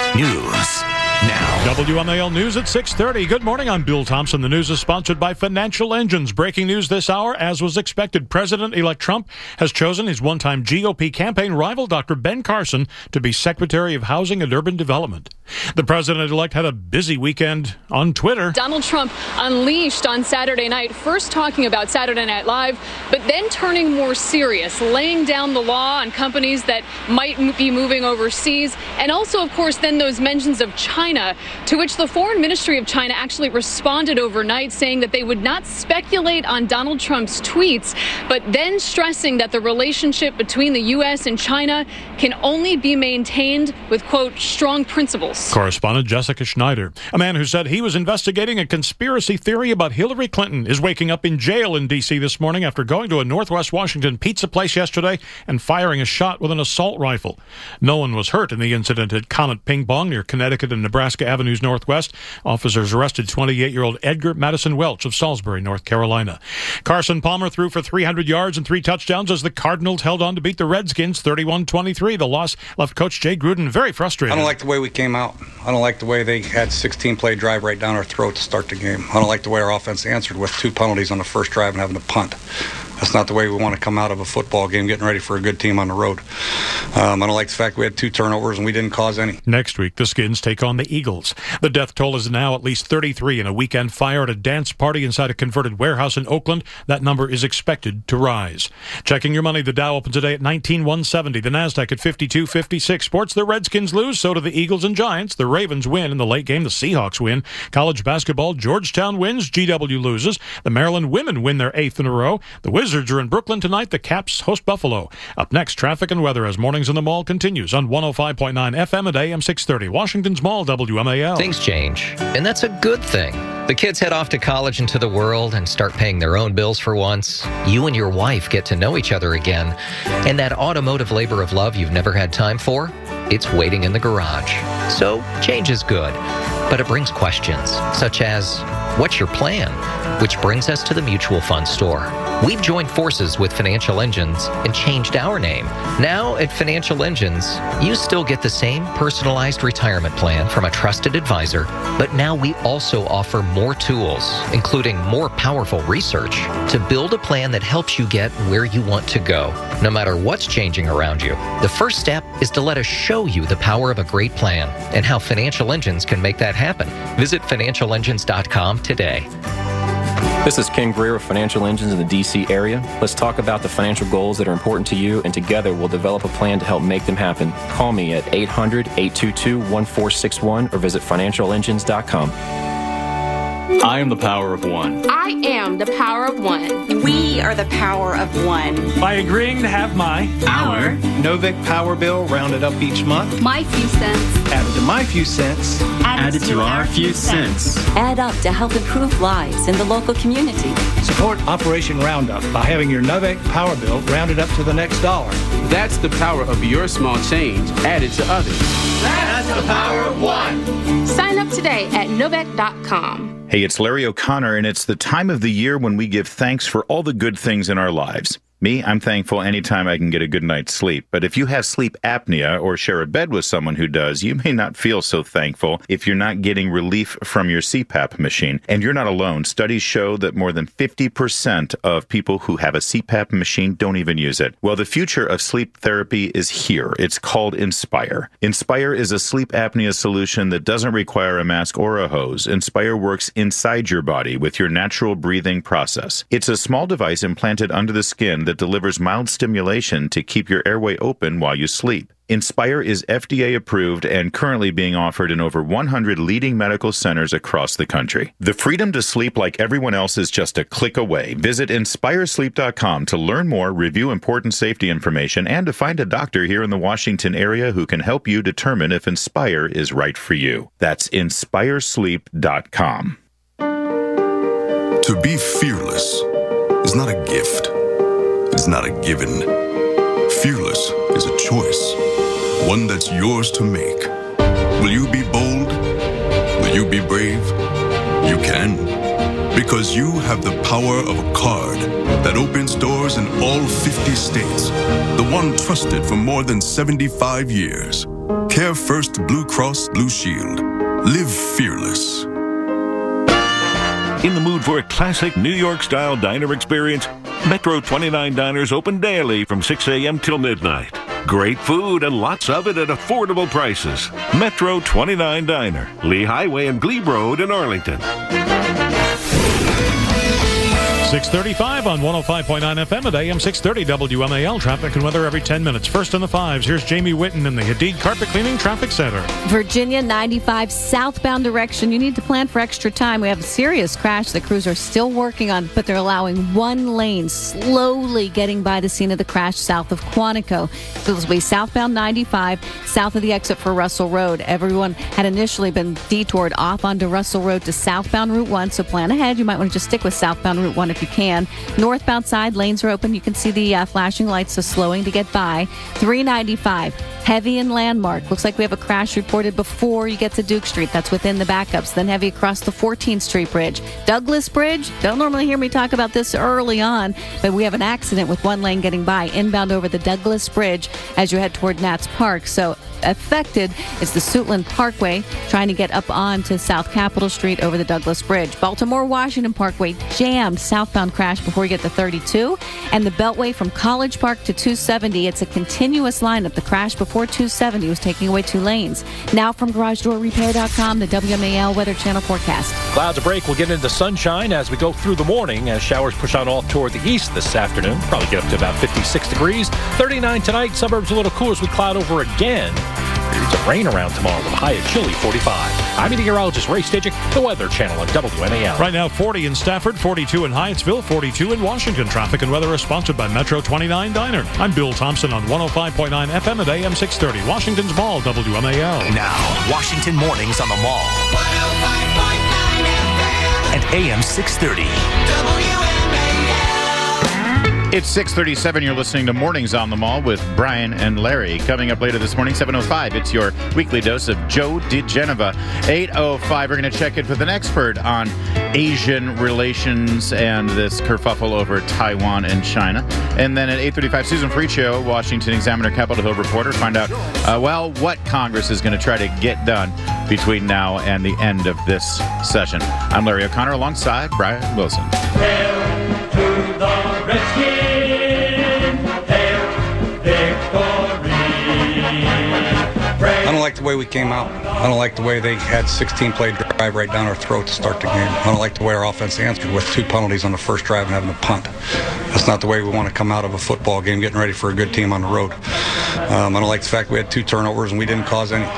News now. W M A L News at six thirty. Good morning. I'm Bill Thompson. The news is sponsored by Financial Engines. Breaking news this hour, as was expected, President-elect Trump has chosen his one-time G O P campaign rival, Doctor Ben Carson, to be Secretary of Housing and Urban Development. The president-elect had a busy weekend on Twitter. Donald Trump unleashed on Saturday night, first talking about Saturday Night Live, but then turning more serious, laying down the law on companies that might be moving overseas, and also, of course, then those mentions of China, to which the Foreign Ministry of China actually responded overnight, saying that they would not speculate on Donald Trump's tweets, but then stressing that the relationship between the U S and China can only be maintained with, quote, strong principles. Correspondent Jessica Schneider, a man who said he was investigating a conspiracy theory about Hillary Clinton, is waking up in jail in D C this morning after going to a Northwest Washington pizza place yesterday and firing a shot with an assault rifle. No one was hurt in the incident at Comet Ping Pong near Connecticut and Nebraska Avenues Northwest. Officers arrested twenty-eight-year-old Edgar Madison Welch of Salisbury, North Carolina. Carson Palmer threw for three hundred yards and three touchdowns as the Cardinals held on to beat the Redskins thirty-one twenty-three. The loss left Coach Jay Gruden very frustrated. I don't like the way we came out. I don't like the way they had sixteen-play drive right down our throat to start the game. I don't like the way our offense answered with two penalties on the first drive and having to punt. That's not the way we want to come out of a football game, getting ready for a good team on the road. Um, I don't like the fact we had two turnovers and we didn't cause any. Next week, the Skins take on the Eagles. The death toll is now at least thirty-three in a weekend fire at a dance party inside a converted warehouse in Oakland. That number is expected to rise. Checking your money, the Dow opens today at nineteen one seventy. The Nasdaq at fifty-two fifty-six. Sports, the Redskins lose, so do the Eagles and Giants. The Ravens win in the late game. The Seahawks win. College basketball, Georgetown wins. G W loses. The Maryland women win their eighth in a row. The Wizards are in Brooklyn tonight. The Caps host Buffalo. Up next, traffic and weather as Mornings in the Mall continues on one oh five point nine F M at A M six thirty. Washington's Mall, W M A L. Things change, and that's a good thing. The kids head off to college and to the world and start paying their own bills for once. You and your wife get to know each other again. And that automotive labor of love you've never had time for, it's waiting in the garage. So change is good, but it brings questions, such as, what's your plan? Which brings us to the Mutual Fund Store. We've joined forces with Financial Engines and changed our name. Now at Financial Engines, you still get the same personalized retirement plan from a trusted advisor, but now we also offer more tools, including more powerful research, to build a plan that helps you get where you want to go, no matter what's changing around you. The first step is to let us show you the power of a great plan and how Financial Engines can make that happen. Visit financial engines dot com today. This is Ken Greer of Financial Engines in the D C area. Let's talk about the financial goals that are important to you, and together we'll develop a plan to help make them happen. Call me at eight hundred, eight two two, one four six one or visit financial engines dot com. I am the power of one. I am the power of one. We are the power of one. By agreeing to have my Our Novec Power Bill rounded up each month. My few cents. Added to my few cents. Added, Added to our few cents. Add up to help improve lives in the local community. Support Operation Roundup by having your Novec Power Bill rounded up to the next dollar. That's the power of your small change added to others. That's the power of one. Sign up today at novec dot com. Hey, it's Larry O'Connor, and it's the time of the year when we give thanks for all the good things in our lives. Me, I'm thankful anytime I can get a good night's sleep. But if you have sleep apnea or share a bed with someone who does, you may not feel so thankful if you're not getting relief from your C PAP machine. And you're not alone. Studies show that more than fifty percent of people who have a C PAP machine don't even use it. Well, the future of sleep therapy is here. It's called Inspire. Inspire is a sleep apnea solution that doesn't require a mask or a hose. Inspire works inside your body with your natural breathing process. It's a small device implanted under the skin that delivers mild stimulation to keep your airway open while you sleep. Inspire is F D A approved and currently being offered in over one hundred leading medical centers across the country. The freedom to sleep like everyone else is just a click away. Visit inspire sleep dot com to learn more, review important safety information, and to find a doctor here in the Washington area who can help you determine if Inspire is right for you. That's inspire sleep dot com. To be fearless is not a gift. It's not a given. Fearless is a choice, one that's yours to make. Will you be bold? Will you be brave? You can, because you have the power of a card that opens doors in all fifty states, the one trusted for more than seventy-five years. Care First Blue Cross Blue Shield. Live fearless. In the mood for a classic New York-style diner experience? Metro twenty-nine Diners open daily from six a.m. till midnight. Great food and lots of it at affordable prices. Metro twenty-nine Diner, Lee Highway and Glebe Road in Arlington. six thirty-five on one oh five point nine F M at A M six thirty W M A L. Traffic and weather every ten minutes. First in the fives, here's Jamie Whitten in the Hadid Carpet Cleaning Traffic Center. Virginia ninety-five southbound direction. You need to plan for extra time. We have a serious crash the crews are still working on, but they're allowing one lane slowly getting by the scene of the crash south of Quantico. So this will be southbound ninety-five, south of the exit for Russell Road. Everyone had initially been detoured off onto Russell Road to southbound Route one, so plan ahead. You might want to just stick with southbound Route one if you can. Northbound side, lanes are open. You can see the uh, flashing lights, so slowing to get by. three ninety-five, heavy in Landmark. Looks like we have a crash reported before you get to Duke Street. That's within the backups. Then heavy across the fourteenth Street Bridge. Douglas Bridge, don't normally hear me talk about this early on, but we have an accident with one lane getting by inbound over the Douglas Bridge as you head toward Nats Park. So affected is the Suitland Parkway, trying to get up on to South Capitol Street over the Douglas Bridge. Baltimore-Washington Parkway jammed, southbound crash before you get to thirty-two. And the Beltway from College Park to two seventy, it's a continuous lineup. The crash before two seventy was taking away two lanes. Now from Garage Door Repair dot com, the W M A L Weather Channel forecast. Clouds a break. We'll get into sunshine as we go through the morning as showers push on off toward the east this afternoon. Probably get up to about fifty-six degrees. thirty-nine tonight. Suburbs a little cooler as we cloud over again. Periods of rain around tomorrow with a high of chilly forty-five. I'm meteorologist Ray Stidgick, the Weather Channel on W M A L. Right now, forty in Stafford, forty-two in Hyattsville, forty-two in Washington. Traffic and weather is sponsored by Metro twenty-nine Diner. I'm Bill Thompson on one oh five point nine F M at A M six thirty. Washington's Mall, W M A L. Now, Washington Mornings on the Mall. one oh five point nine F M. And A M six thirty. W M A L. It's six thirty-seven. You're listening to Mornings on the Mall with Brian and Larry. Coming up later this morning, seven oh five, it's your weekly dose of Joe DiGenova. eight oh five, we're going to check in with an expert on Asian relations and this kerfuffle over Taiwan and China. And then at eight thirty-five, Susan Friccio, Washington Examiner Capitol Hill reporter, find out, uh, well, what Congress is going to try to get done between now and the end of this session. I'm Larry O'Connor alongside Brian Wilson. Hail to the Redskins, hail victory. I don't like the way we came out. I don't like the way they had sixteen-play drive right down our throat to start the game. I don't like the way our offense answered with two penalties on the first drive and having a punt. That's not the way we want to come out of a football game, getting ready for a good team on the road. Um, I don't like the fact we had two turnovers and we didn't cause any.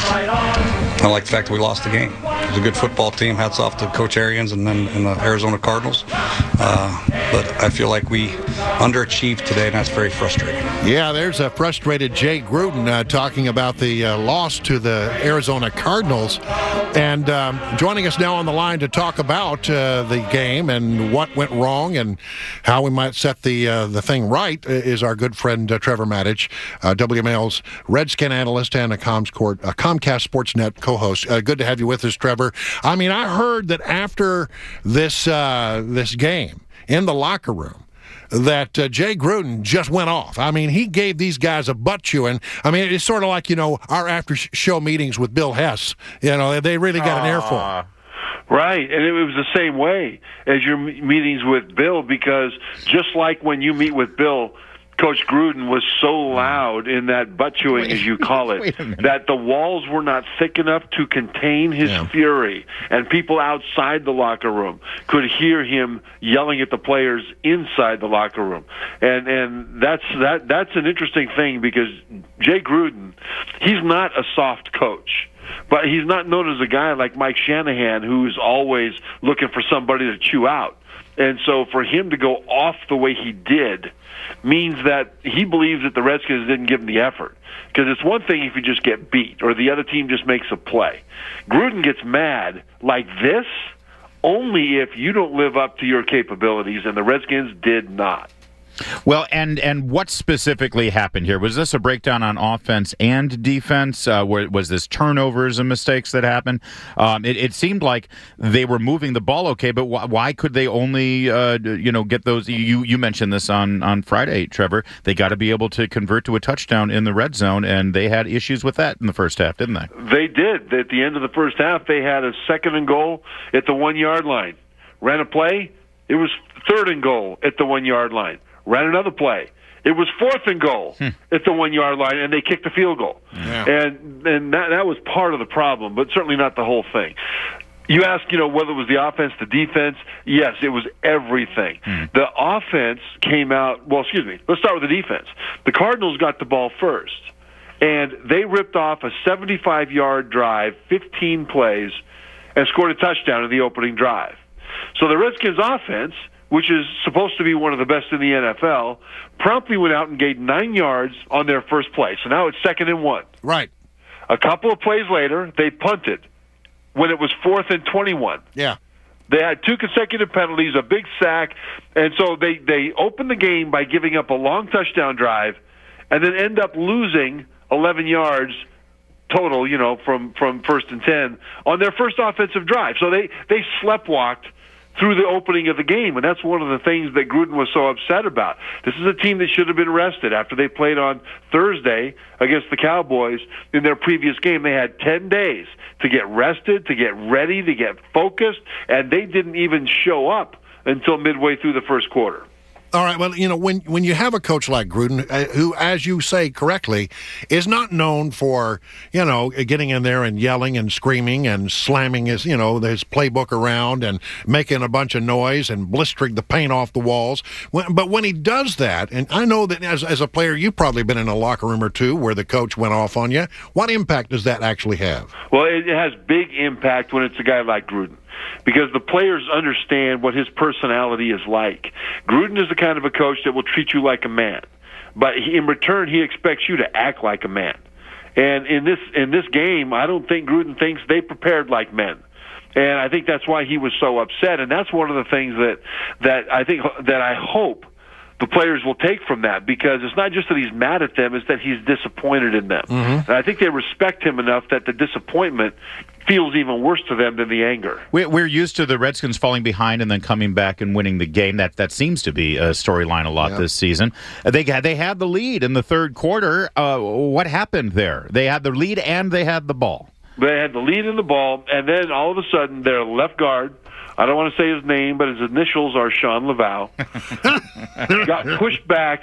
I don't like the fact that we lost the game. It was a good football team. Hats off to Coach Arians and then and the Arizona Cardinals. Uh, but I feel like we underachieved today, and that's very frustrating. Yeah, there's a frustrated Jay Gruden uh, talking about the uh, loss to the Arizona Cardinals. And um, joining us now on the line to talk about uh, the game and what went wrong and how we might set the uh, the thing right is our good friend uh, Trevor Matich, uh, W M L's Redskin analyst and a Comscourt, a Comcast Sportsnet co-host. Uh, good to have you with us, Trevor. I mean, I heard that after this uh, this game in the locker room, that uh, Jay Gruden just went off. I mean, he gave these guys a butt chewing. I mean, it's sort of like, you know, our after-show meetings with Bill Hess. You know, they really got an earful. Uh, right, and it was the same way as your meetings with Bill, because just like when you meet with Bill, Coach Gruden was so loud in that butt chewing, wait, as you call it, that the walls were not thick enough to contain his yeah. fury, and people outside the locker room could hear him yelling at the players inside the locker room. And and that's that that's an interesting thing, because Jay Gruden, he's not a soft coach. But he's not known as a guy like Mike Shanahan, who's always looking for somebody to chew out. And so for him to go off the way he did means that he believes that the Redskins didn't give him the effort. Because it's one thing if you just get beat or the other team just makes a play. Gruden gets mad like this only if you don't live up to your capabilities, and the Redskins did not. Well, and and what specifically happened here? Was this a breakdown on offense and defense? Uh, was this turnovers and mistakes that happened? Um, it, it seemed like they were moving the ball okay, but wh- why could they only, uh, you know, get those? You you mentioned this on, on Friday, Trevor. They got to be able to convert to a touchdown in the red zone, and they had issues with that in the first half, didn't they? They did. At the end of the first half, they had a second and goal at the one-yard line. Ran a play. It was third and goal at the one-yard line. Ran another play. It was fourth and goal hmm. at the one-yard line, and they kicked the field goal. Yeah. And and that, that was part of the problem, but certainly not the whole thing. You ask, you know, whether it was the offense, the defense. Yes, it was everything. Hmm. The offense came out, well, excuse me, let's start with the defense. The Cardinals got the ball first, and they ripped off a seventy-five-yard drive, fifteen plays, and scored a touchdown in the opening drive. So the Redskins' offense, which is supposed to be one of the best in the N F L, promptly went out and gained nine yards on their first play. So now it's second and one. Right. A couple of plays later, they punted when it was fourth and twenty-one. Yeah. They had two consecutive penalties, a big sack, and so they, they opened the game by giving up a long touchdown drive and then end up losing eleven yards total, you know, from, from first and ten on their first offensive drive. So they, they sleptwalked through the opening of the game, and that's one of the things that Gruden was so upset about. This is a team that should have been rested after they played on Thursday against the Cowboys in their previous game. They had ten days to get rested, to get ready, to get focused, and they didn't even show up until midway through the first quarter. All right, well, you know, when when you have a coach like Gruden, uh, who, as you say correctly, is not known for, you know, getting in there and yelling and screaming and slamming his, you know, his playbook around and making a bunch of noise and blistering the paint off the walls. When, but when he does that, and I know that as, as a player, you've probably been in a locker room or two where the coach went off on you. What impact does that actually have? Well, it has big impact when it's a guy like Gruden, because the players understand what his personality is like. Gruden is the kind of a coach that will treat you like a man, but he, in return, he expects you to act like a man. And in this in this game, I don't think Gruden thinks they prepared like men. And I think that's why he was so upset. And that's one of the things that that I think that I hope the players will take from that, because it's not just that he's mad at them, it's that he's disappointed in them. Mm-hmm. And I think they respect him enough that the disappointment feels even worse to them than the anger. We're used to the Redskins falling behind and then coming back and winning the game. That that seems to be a storyline a lot yep. this season. They had they had the lead in the third quarter. Uh, what happened there? They had the lead and they had the ball. They had the lead in the ball, and then all of a sudden, their left guard, I don't want to say his name, but his initials are Sean Laval, got pushed back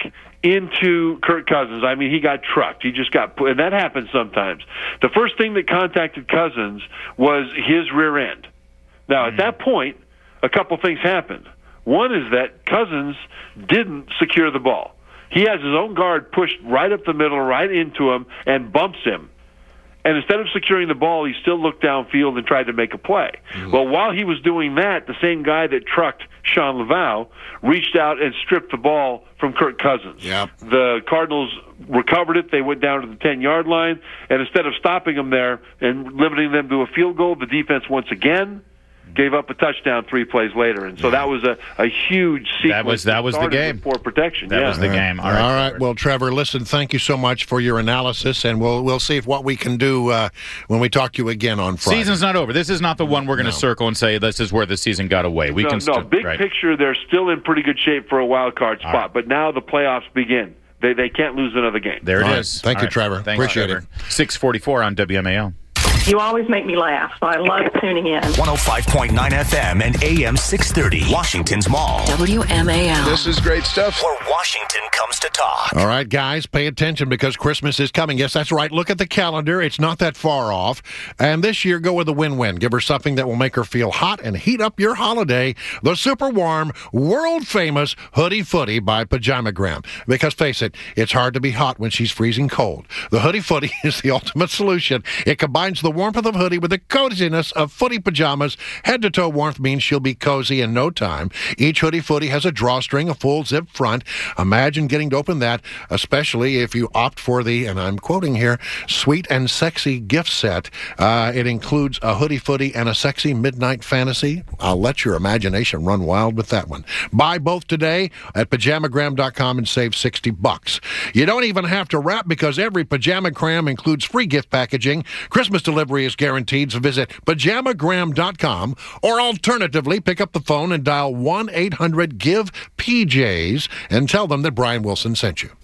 into Kirk Cousins. I mean, he got trucked. He just got put, and that happens sometimes. The first thing that contacted Cousins was his rear end. Now, at that point, a couple things happened. One is that Cousins didn't secure the ball. He has his own guard pushed right up the middle, right into him, and bumps him. And instead of securing the ball, he still looked downfield and tried to make a play. Mm-hmm. Well, while he was doing that, the same guy that trucked Sean Laval reached out and stripped the ball from Kirk Cousins. Yep. The Cardinals recovered it. They went down to the ten-yard line. And instead of stopping them there and limiting them to a field goal, the defense once again gave up a touchdown three plays later. And so that was a, a huge sequence. That was, that was the game. For protection. That yeah. was the game. All right, All right. Trevor. Well, Trevor, listen, thank you so much for your analysis, and we'll we'll see if what we can do uh, when we talk to you again on Friday. Season's not over. This is not the one we're going to No. circle and say this is where the season got away. We no, can no, st- big right. picture, they're still in pretty good shape for a wild card spot, right. but now the playoffs begin. They they can't lose another game. There it All is. right. Thank All you, right. Trevor. Thanks, Appreciate Trevor. six forty-four on W M A L. You always make me laugh, so I love tuning in. one oh five point nine F M and A M six thirty, Washington's Mall. W M A L. This is great stuff. Where Washington comes to talk. All right, guys, pay attention because Christmas is coming. Yes, that's right. Look at the calendar. It's not that far off. And this year, go with a win-win. Give her something that will make her feel hot and heat up your holiday. The super warm, world-famous Hoodie Footy by Pajamagram. Because face it, it's hard to be hot when she's freezing cold. The Hoodie Footy is the ultimate solution. It combines the warmth of the hoodie with the coziness of footy pajamas. Head-to-toe warmth means she'll be cozy in no time. Each Hoodie Footy has a drawstring, a full zip front. Imagine getting to open that, especially if you opt for the, and I'm quoting here, sweet and sexy gift set. Uh, it includes a Hoodie Footy and a sexy midnight fantasy. I'll let your imagination run wild with that one. Buy both today at pajamagram dot com and save sixty bucks. You don't even have to wrap because every Pajamagram includes free gift packaging. Christmas delivery is guaranteed, so visit pajamagram dot com or alternatively pick up the phone and dial one eight hundred give P Js and tell them that Brian Wilson sent you.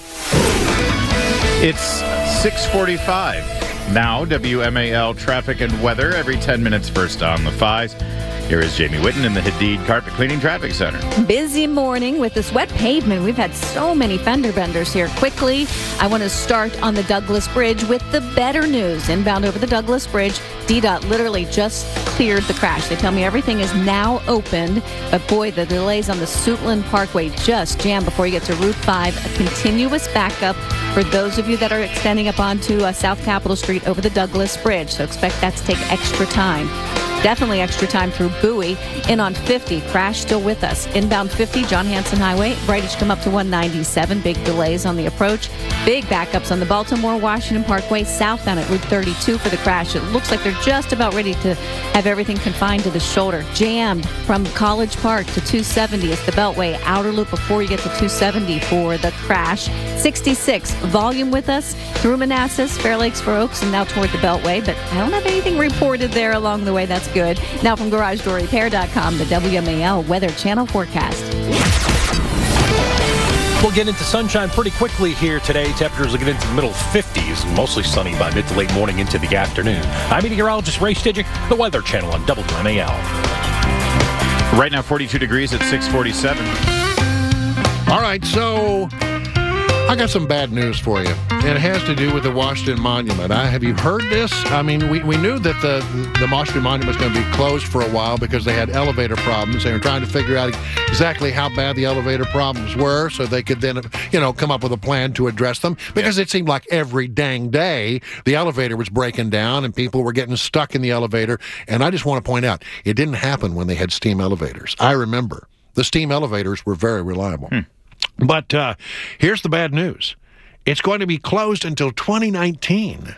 It's six forty-five. Now, W M A L traffic and weather every ten minutes first on the fives. Here is Jamie Whitten in the Hadid Carpet Cleaning Traffic Center. Busy morning with this wet pavement. We've had so many fender benders here. Quickly, I want to start on the Douglas Bridge with the better news. Inbound over the Douglas Bridge, D DOT literally just cleared the crash. They tell me everything is now opened, but boy, the delays on the Suitland Parkway just jammed before you get to Route five. A continuous backup for those of you that are extending up onto uh, South Capitol Street over the Douglas Bridge, so expect that to take extra time. Definitely extra time through Bowie. In on fifty, crash still with us. Inbound fifty, John Hanson Highway. Brightish come up to one ninety-seven. Big delays on the approach. Big backups on the Baltimore-Washington Parkway. Southbound at Route thirty-two for the crash. It looks like they're just about ready to have everything confined to the shoulder. Jammed from College Park to two seventy is the Beltway. Outer loop before you get to two seventy for the crash. sixty-six, volume with us through Manassas, Fair Lakes, Fair Oaks, and now toward the Beltway. But I don't have anything reported there along the way. That's good. Now from Garage Door Repair dot com, the W M A L Weather Channel forecast. We'll get into sunshine pretty quickly here today. Temperatures will get into the middle fifties, mostly sunny by mid to late morning into the afternoon. I'm meteorologist Ray Stidgick, the Weather Channel on W M A L. Right now, forty-two degrees at six forty-seven. All right, so I got some bad news for you. It has to do with the Washington Monument. I, have you heard this? I mean, we, we knew that the, the Washington Monument was going to be closed for a while because they had elevator problems. They were trying to figure out exactly how bad the elevator problems were so they could then, you know, come up with a plan to address them. Because it seemed like every dang day the elevator was breaking down and people were getting stuck in the elevator. And I just want to point out, it didn't happen when they had steam elevators. I remember the steam elevators were very reliable. Hmm. But uh, here's the bad news. It's going to be closed until twenty nineteen.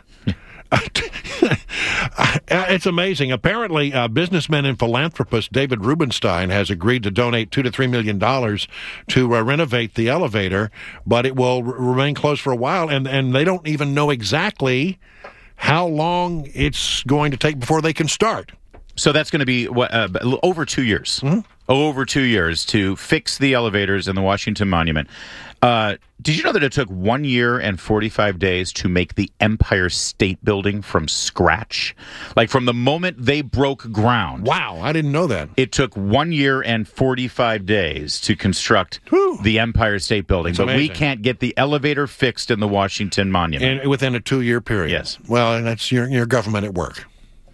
It's amazing. Apparently, uh, businessman and philanthropist David Rubenstein has agreed to donate two to three million dollars to uh, renovate the elevator, but it will r- remain closed for a while, and, and they don't even know exactly how long it's going to take before they can start. So that's going to be what, uh, over two years. Mm-hmm. Over two years to fix the elevators in the Washington Monument. Uh, did you know that it took one year and forty-five days to make the Empire State Building from scratch? Like from the moment they broke ground. Wow, I didn't know that. It took one year and forty-five days to construct Whew. the Empire State Building. That's but amazing. we can't get the elevator fixed in the Washington Monument. And within a two-year period. Yes. Well, that's your, your government at work.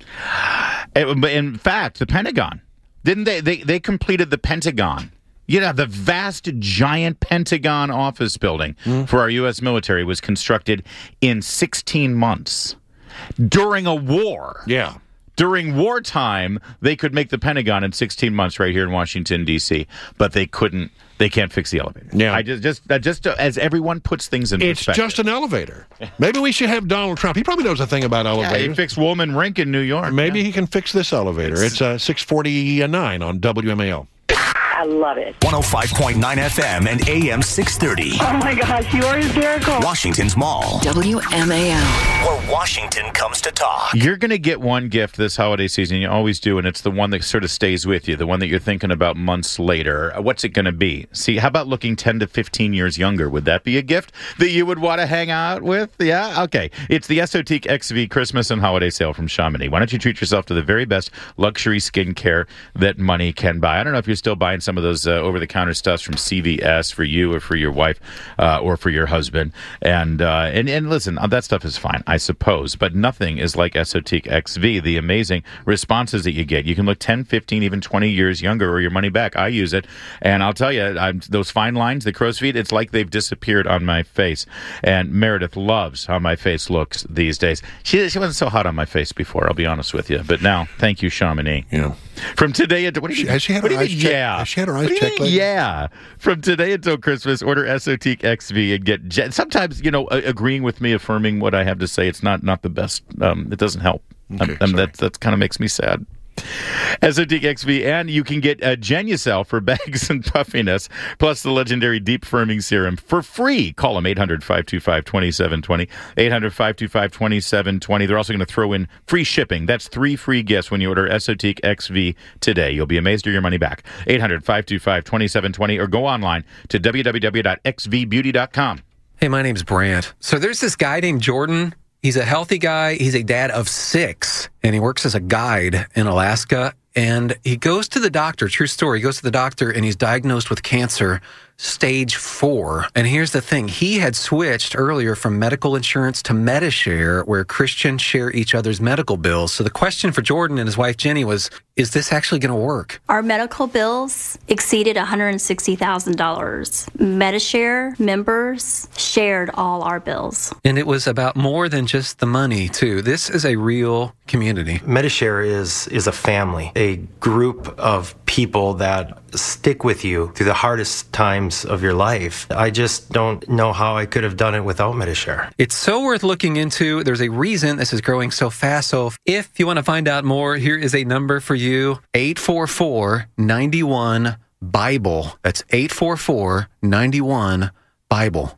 But in fact, the Pentagon, didn't they, they? They completed the Pentagon. You know, the vast, giant Pentagon office building mm. for our U S military was constructed in sixteen months during a war. Yeah. During wartime, they could make the Pentagon in sixteen months right here in Washington, D C, but they couldn't. They can't fix the elevator. Yeah. I just, just, uh, just uh, as everyone puts things in it's perspective. It's just an elevator. Maybe we should have Donald Trump. He probably knows a thing about elevators. Yeah, he fixed Woolman Rink in New York. Maybe yeah. he can fix this elevator. It's uh, six forty-nine on W M A L. I love it. one oh five point nine F M and A M six thirty. Oh, my gosh, you are hysterical. Washington's Mall. W M A L. Where Washington comes to talk. You're going to get one gift this holiday season. You always do, and it's the one that sort of stays with you, the one that you're thinking about months later. What's it going to be? See, how about looking ten to fifteen years younger? Would that be a gift that you would want to hang out with? Yeah? Okay. It's the Esotique X V Christmas and Holiday Sale from Chamonix. Why don't you treat yourself to the very best luxury skincare that money can buy? I don't know if you're still buying some of those uh, over-the-counter stuffs from C V S for you or for your wife uh, or for your husband. And, uh, and and listen, that stuff is fine, I suppose, but nothing is like Esotique X V, the amazing responses that you get. You can look ten, fifteen, even twenty years younger or your money back. I use it, and I'll tell you, I'm, those fine lines, the crow's feet, it's like they've disappeared on my face. And Meredith loves how my face looks these days. She, she wasn't so hot on my face before, I'll be honest with you, but now, thank you, Chamonix. Yeah. From today until... What do you Has she had her eyes checked? Yeah. Has she had her eyes What do you checked mean, lately? yeah. From today until Christmas, order Esotique X V and get... Jet. Sometimes, you know, uh, agreeing with me, affirming what I have to say, it's not, not the best. Um, it doesn't help. Okay, um, that that kind of makes me sad. Esotique X V, and you can get uh, Genucel for bags and puffiness, plus the legendary Deep Firming Serum for free. Call them eight hundred, five two five, two seven two zero, eight hundred, five two five, two seven two zero. They're also going to throw in free shipping. That's three free gifts when you order Esotique X V today. You'll be amazed or your money back. eight hundred, five two five, two seven two zero or go online to w w w dot x v beauty dot com. Hey, my name's Brant. So there's this guy named Jordan. He's a healthy guy. He's a dad of six, and he works as a guide in Alaska. And he goes to the doctor, true story, he goes to the doctor, and he's diagnosed with cancer, stage four. And here's the thing. He had switched earlier from medical insurance to Medishare, where Christians share each other's medical bills. So the question for Jordan and his wife, Jenny, was, is this actually going to work? Our medical bills exceeded one hundred sixty thousand dollars. Medishare members shared all our bills. And it was about more than just the money, too. This is a real community. Medishare is is a family, a group of people that stick with you through the hardest times of your life. I just don't know how I could have done it without Medishare. It's so worth looking into. There's a reason this is growing so fast. So if you want to find out more, here is a number for you, eight four four, nine one, BIBLE. That's eight four four, nine one, BIBLE.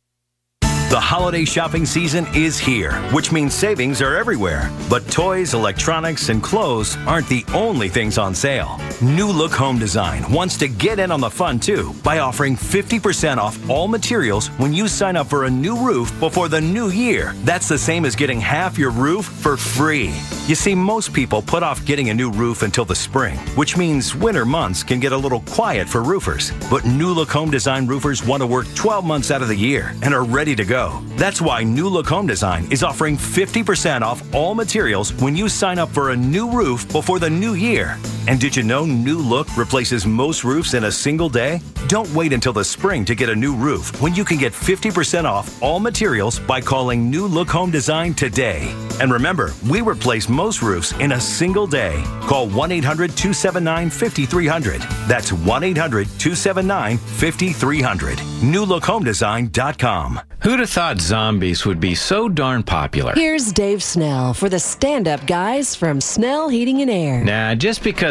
The holiday shopping season is here, which means savings are everywhere. But toys, electronics, and clothes aren't the only things on sale. New Look Home Design wants to get in on the fun too by offering fifty percent off all materials when you sign up for a new roof before the new year. That's the same as getting half your roof for free. You see, most people put off getting a new roof until the spring, which means winter months can get a little quiet for roofers. But New Look Home Design roofers want to work twelve months out of the year and are ready to go. That's why New Look Home Design is offering fifty percent off all materials when you sign up for a new roof before the new year. And did you know New Look replaces most roofs in a single day? Don't wait until the spring to get a new roof when you can get fifty percent off all materials by calling New Look Home Design today. And remember, we replace most roofs in a single day. Call one eight hundred, two seven nine, five three zero zero. That's one eight hundred, two seven nine, five three zero zero. new look home design dot com. Who'd have thought zombies would be so darn popular? Here's Dave Snell for the stand-up guys from Snell Heating and Air. Nah, just because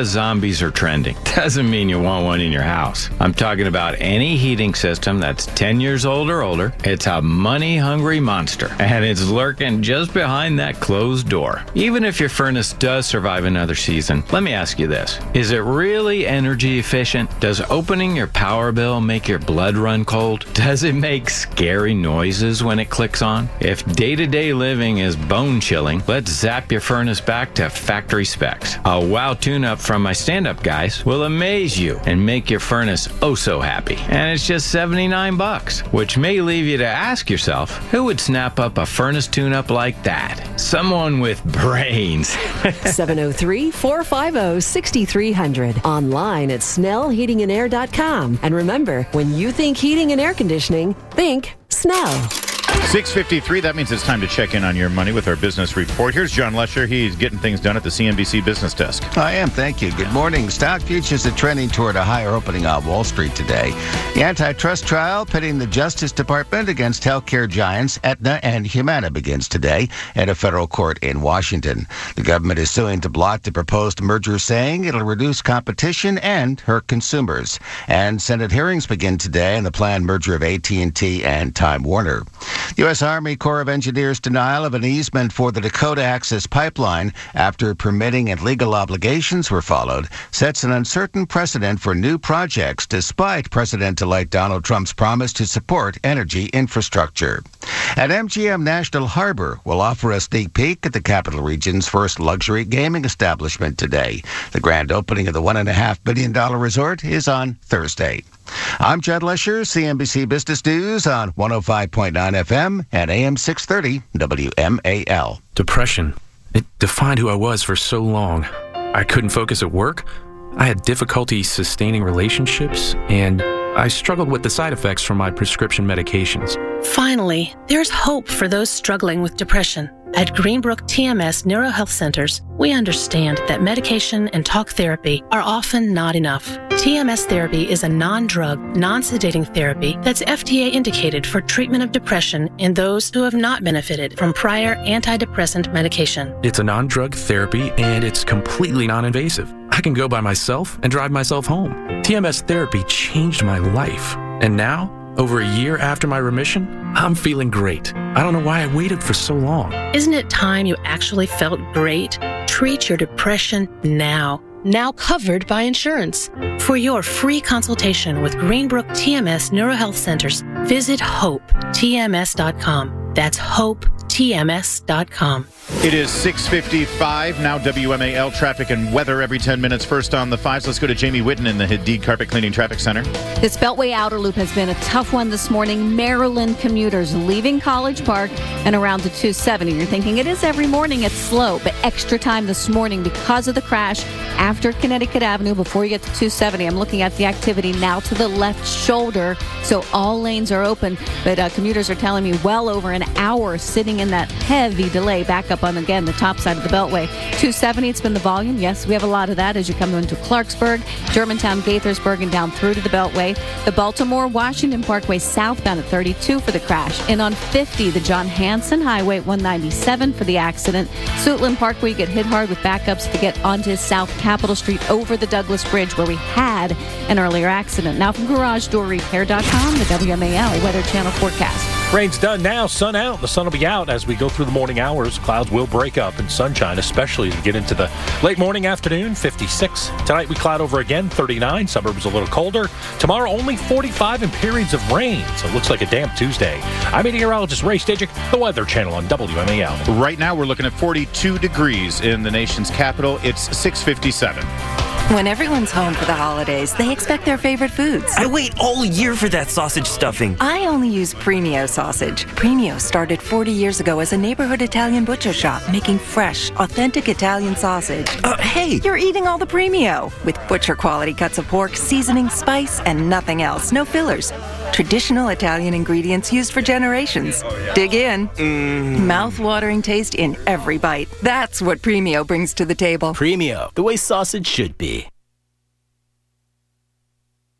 because zombies are trending doesn't mean you want one in your house. I'm talking about any heating system that's ten years old or older. It's a money-hungry monster, and it's lurking just behind that closed door. Even if your furnace does survive another season, let me ask you this. Is it really energy efficient? Does opening your power bill make your blood run cold? Does it make scary noises when it clicks on? If day-to-day living is bone-chilling, let's zap your furnace back to factory specs. A wow tune-up from my stand-up guys will amaze you and make your furnace oh so happy. And it's just seventy-nine bucks, which may leave you to ask yourself, who would snap up a furnace tune-up like that? Someone with brains. seven oh three, four five oh, six three hundred. Online at snell heating and air dot com. And remember, when you think heating and air conditioning, think Snell. six fifty-three, that means it's time to check in on your money with our business report. Here's John Lesher. He's getting things done at the C N B C Business Desk. I am, thank you. Good morning. Stock futures are trending toward a higher opening on Wall Street today. The antitrust trial pitting the Justice Department against healthcare giants Aetna and Humana begins today at a federal court in Washington. The government is suing to block the proposed merger, saying it'll reduce competition and hurt consumers. And Senate hearings begin today on the planned merger of A T and T and Time Warner. The U S. Army Corps of Engineers' denial of an easement for the Dakota Access Pipeline after permitting and legal obligations were followed sets an uncertain precedent for new projects despite President-elect Donald Trump's promise to support energy infrastructure. At M G M National Harbor, we'll offer a sneak peek at the Capital Region's first luxury gaming establishment today. The grand opening of the one point five billion dollars resort is on Thursday. I'm Judd Lesher, C N B C Business News on one oh five point nine F M and A M six thirty W M A L. Depression. It defined who I was for so long. I couldn't focus at work. I had difficulty sustaining relationships, and I struggled with the side effects from my prescription medications. Finally, there's hope for those struggling with depression. At Greenbrook T M S Neurohealth Centers, we understand that medication and talk therapy are often not enough. T M S therapy is a non-drug, non-sedating therapy that's F D A indicated for treatment of depression in those who have not benefited from prior antidepressant medication. It's a non-drug therapy, and it's completely non-invasive. I can go by myself and drive myself home. T M S therapy changed my life, and now, over a year after my remission, I'm feeling great. I don't know why I waited for so long. Isn't it time you actually felt great? Treat your depression now. Now covered by insurance. For your free consultation with Greenbrook T M S Neurohealth Centers, visit hope T M S dot com. That's hope T M S dot com. It is six fifty-five, now W M A L traffic and weather every ten minutes. First on the fives, let's go to Jamie Whitten in the Hadid Carpet Cleaning Traffic Center. This Beltway outer loop has been a tough one this morning. Maryland commuters leaving College Park and around the two seventy. You're thinking it is every morning, it's slow, but extra time this morning because of the crash after Connecticut Avenue before you get to two seventy. I'm looking at the activity now to the left shoulder, so all lanes are open, but uh, commuters are telling me well over an hour sitting in that heavy delay back up on, again, the top side of the Beltway. two seventy, it's been the volume. Yes, we have a lot of that as you come into Clarksburg, Germantown, Gaithersburg, and down through to the Beltway. The Baltimore-Washington Parkway southbound at thirty-two for the crash. And on fifty, the John Hanson Highway at one ninety-seven for the accident. Suitland Parkway, you get hit hard with backups to get onto South Capitol Street over the Douglas Bridge where we had an earlier accident. Now from Garage Door Repair dot com, the W M A L Weather Channel forecast. Rain's done now, sun out. The sun will be out as we go through the morning hours. Clouds will break up and sunshine, especially as we get into the late morning afternoon, fifty-six. Tonight we cloud over again, thirty-nine. Suburbs a little colder. Tomorrow only forty-five in periods of rain, so it looks like a damp Tuesday. I'm meteorologist Ray Stajic, the Weather Channel on W M A L. Right now we're looking at forty-two degrees in the nation's capital. It's six fifty-seven. When everyone's home for the holidays, they expect their favorite foods. I wait all year for that sausage stuffing. I only use Premio sausage. Premio started forty years ago as a neighborhood Italian butcher shop making fresh, authentic Italian sausage. Uh, hey! You're eating all the Premio. With butcher quality cuts of pork, seasoning, spice, and nothing else. No fillers. Traditional Italian ingredients used for generations. Dig in. Mm. Mouth-watering taste in every bite. That's what Premio brings to the table. Premio, the way sausage should be.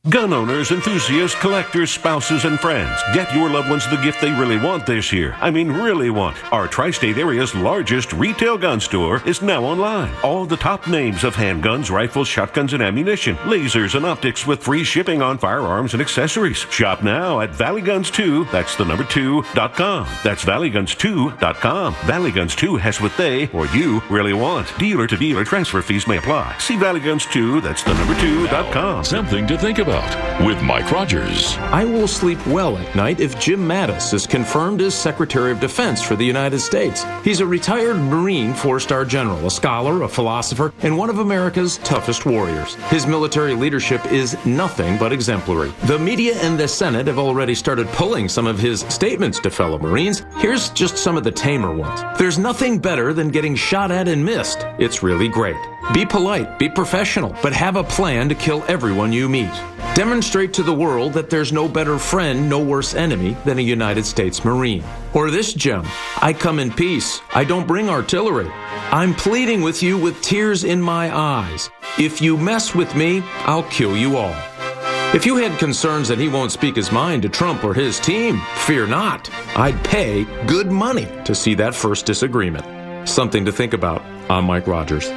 Gun owners, enthusiasts, collectors, spouses, and friends, get your loved ones the gift they really want this year. I mean really want. Our tri-state area's largest retail gun store is now online. All the top names of handguns, rifles, shotguns, and ammunition, lasers, and optics with free shipping on firearms and accessories. Shop now at Valley Guns two, that's the number two, dot com. That's Valley Guns two dot com. Valley Guns two has what they, or you, really want. Dealer-to-dealer transfer fees may apply. See Valley Guns two, that's the number two, dot com. Something to think about with Mike Rogers. I will sleep well at night if Jim Mattis is confirmed as Secretary of Defense for the United States. He's a retired Marine four-star general, a scholar, a philosopher, and one of America's toughest warriors. His military leadership is nothing but exemplary. The media and the Senate have already started pulling some of his statements to fellow Marines. Here's just some of the tamer ones. There's nothing better than getting shot at and missed. It's really great. Be polite, be professional, but have a plan to kill everyone you meet. Demonstrate to the world that there's no better friend, no worse enemy than a United States Marine. Or this gem, I come in peace. I don't bring artillery. I'm pleading with you with tears in my eyes. If you mess with me, I'll kill you all. If you had concerns that he won't speak his mind to Trump or his team, fear not. I'd pay good money to see that first disagreement. Something to think about. I'm Mike Rogers.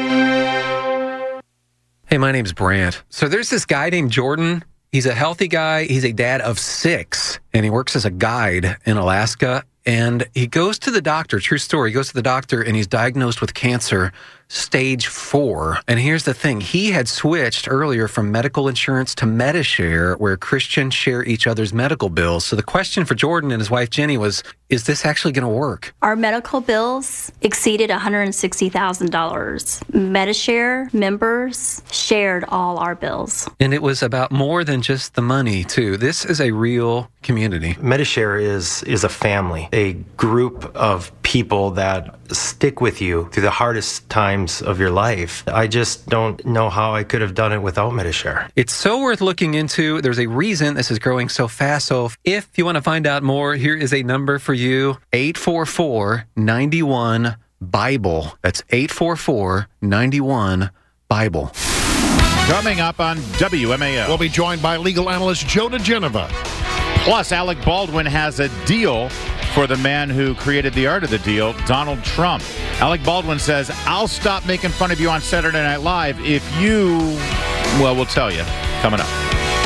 Hey, my name's Brant. So there's this guy named Jordan. He's a healthy guy. He's a dad of six, and he works as a guide in Alaska. And he goes to the doctor, true story, he goes to the doctor and he's diagnosed with cancer, stage four. And here's the thing, he had switched earlier from medical insurance to Medishare, where Christians share each other's medical bills. So the question for Jordan and his wife Jenny was, is this actually going to work? Our medical bills exceeded one hundred sixty thousand dollars. Medishare members shared all our bills. And it was about more than just the money, too. This is a real community. Medishare is is a family, a group of people that stick with you through the hardest times of your life. I just don't know how I could have done it without Medishare. It's so worth looking into. There's a reason this is growing so fast. So if you want to find out more, here is a number for you, eight four four, nine one, BIBLE. That's eight four four, nine one, BIBLE. Coming up on W M A L. We'll be joined by legal analyst Joe DeGeneva. Plus, Alec Baldwin has a deal for the man who created the art of the deal, Donald Trump. Alec Baldwin says, I'll stop making fun of you on Saturday Night Live if you, well, we'll tell you. Coming up.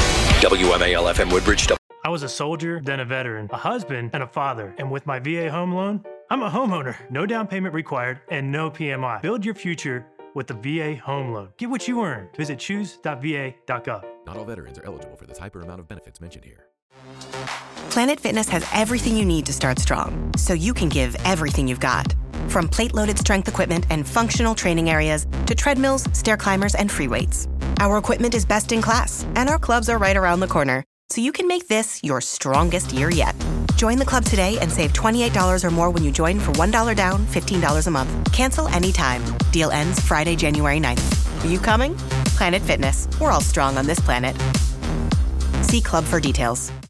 W M A L F M Woodbridge. I was a soldier, then a veteran, a husband, and a father. And with my V A home loan, I'm a homeowner. No down payment required and no P M I. Build your future with the V A home loan. Get what you earned. Visit choose dot v a dot gov. Not all veterans are eligible for the type or amount of benefits mentioned here. Planet Fitness has everything you need to start strong, so you can give everything you've got. From plate-loaded strength equipment and functional training areas to treadmills, stair climbers, and free weights. Our equipment is best in class, and our clubs are right around the corner, so you can make this your strongest year yet. Join the club today and save twenty-eight dollars or more when you join for one dollar down, fifteen dollars a month. Cancel anytime. Deal ends Friday, January ninth. Are you coming? Planet Fitness. We're all strong on this planet. See club for details.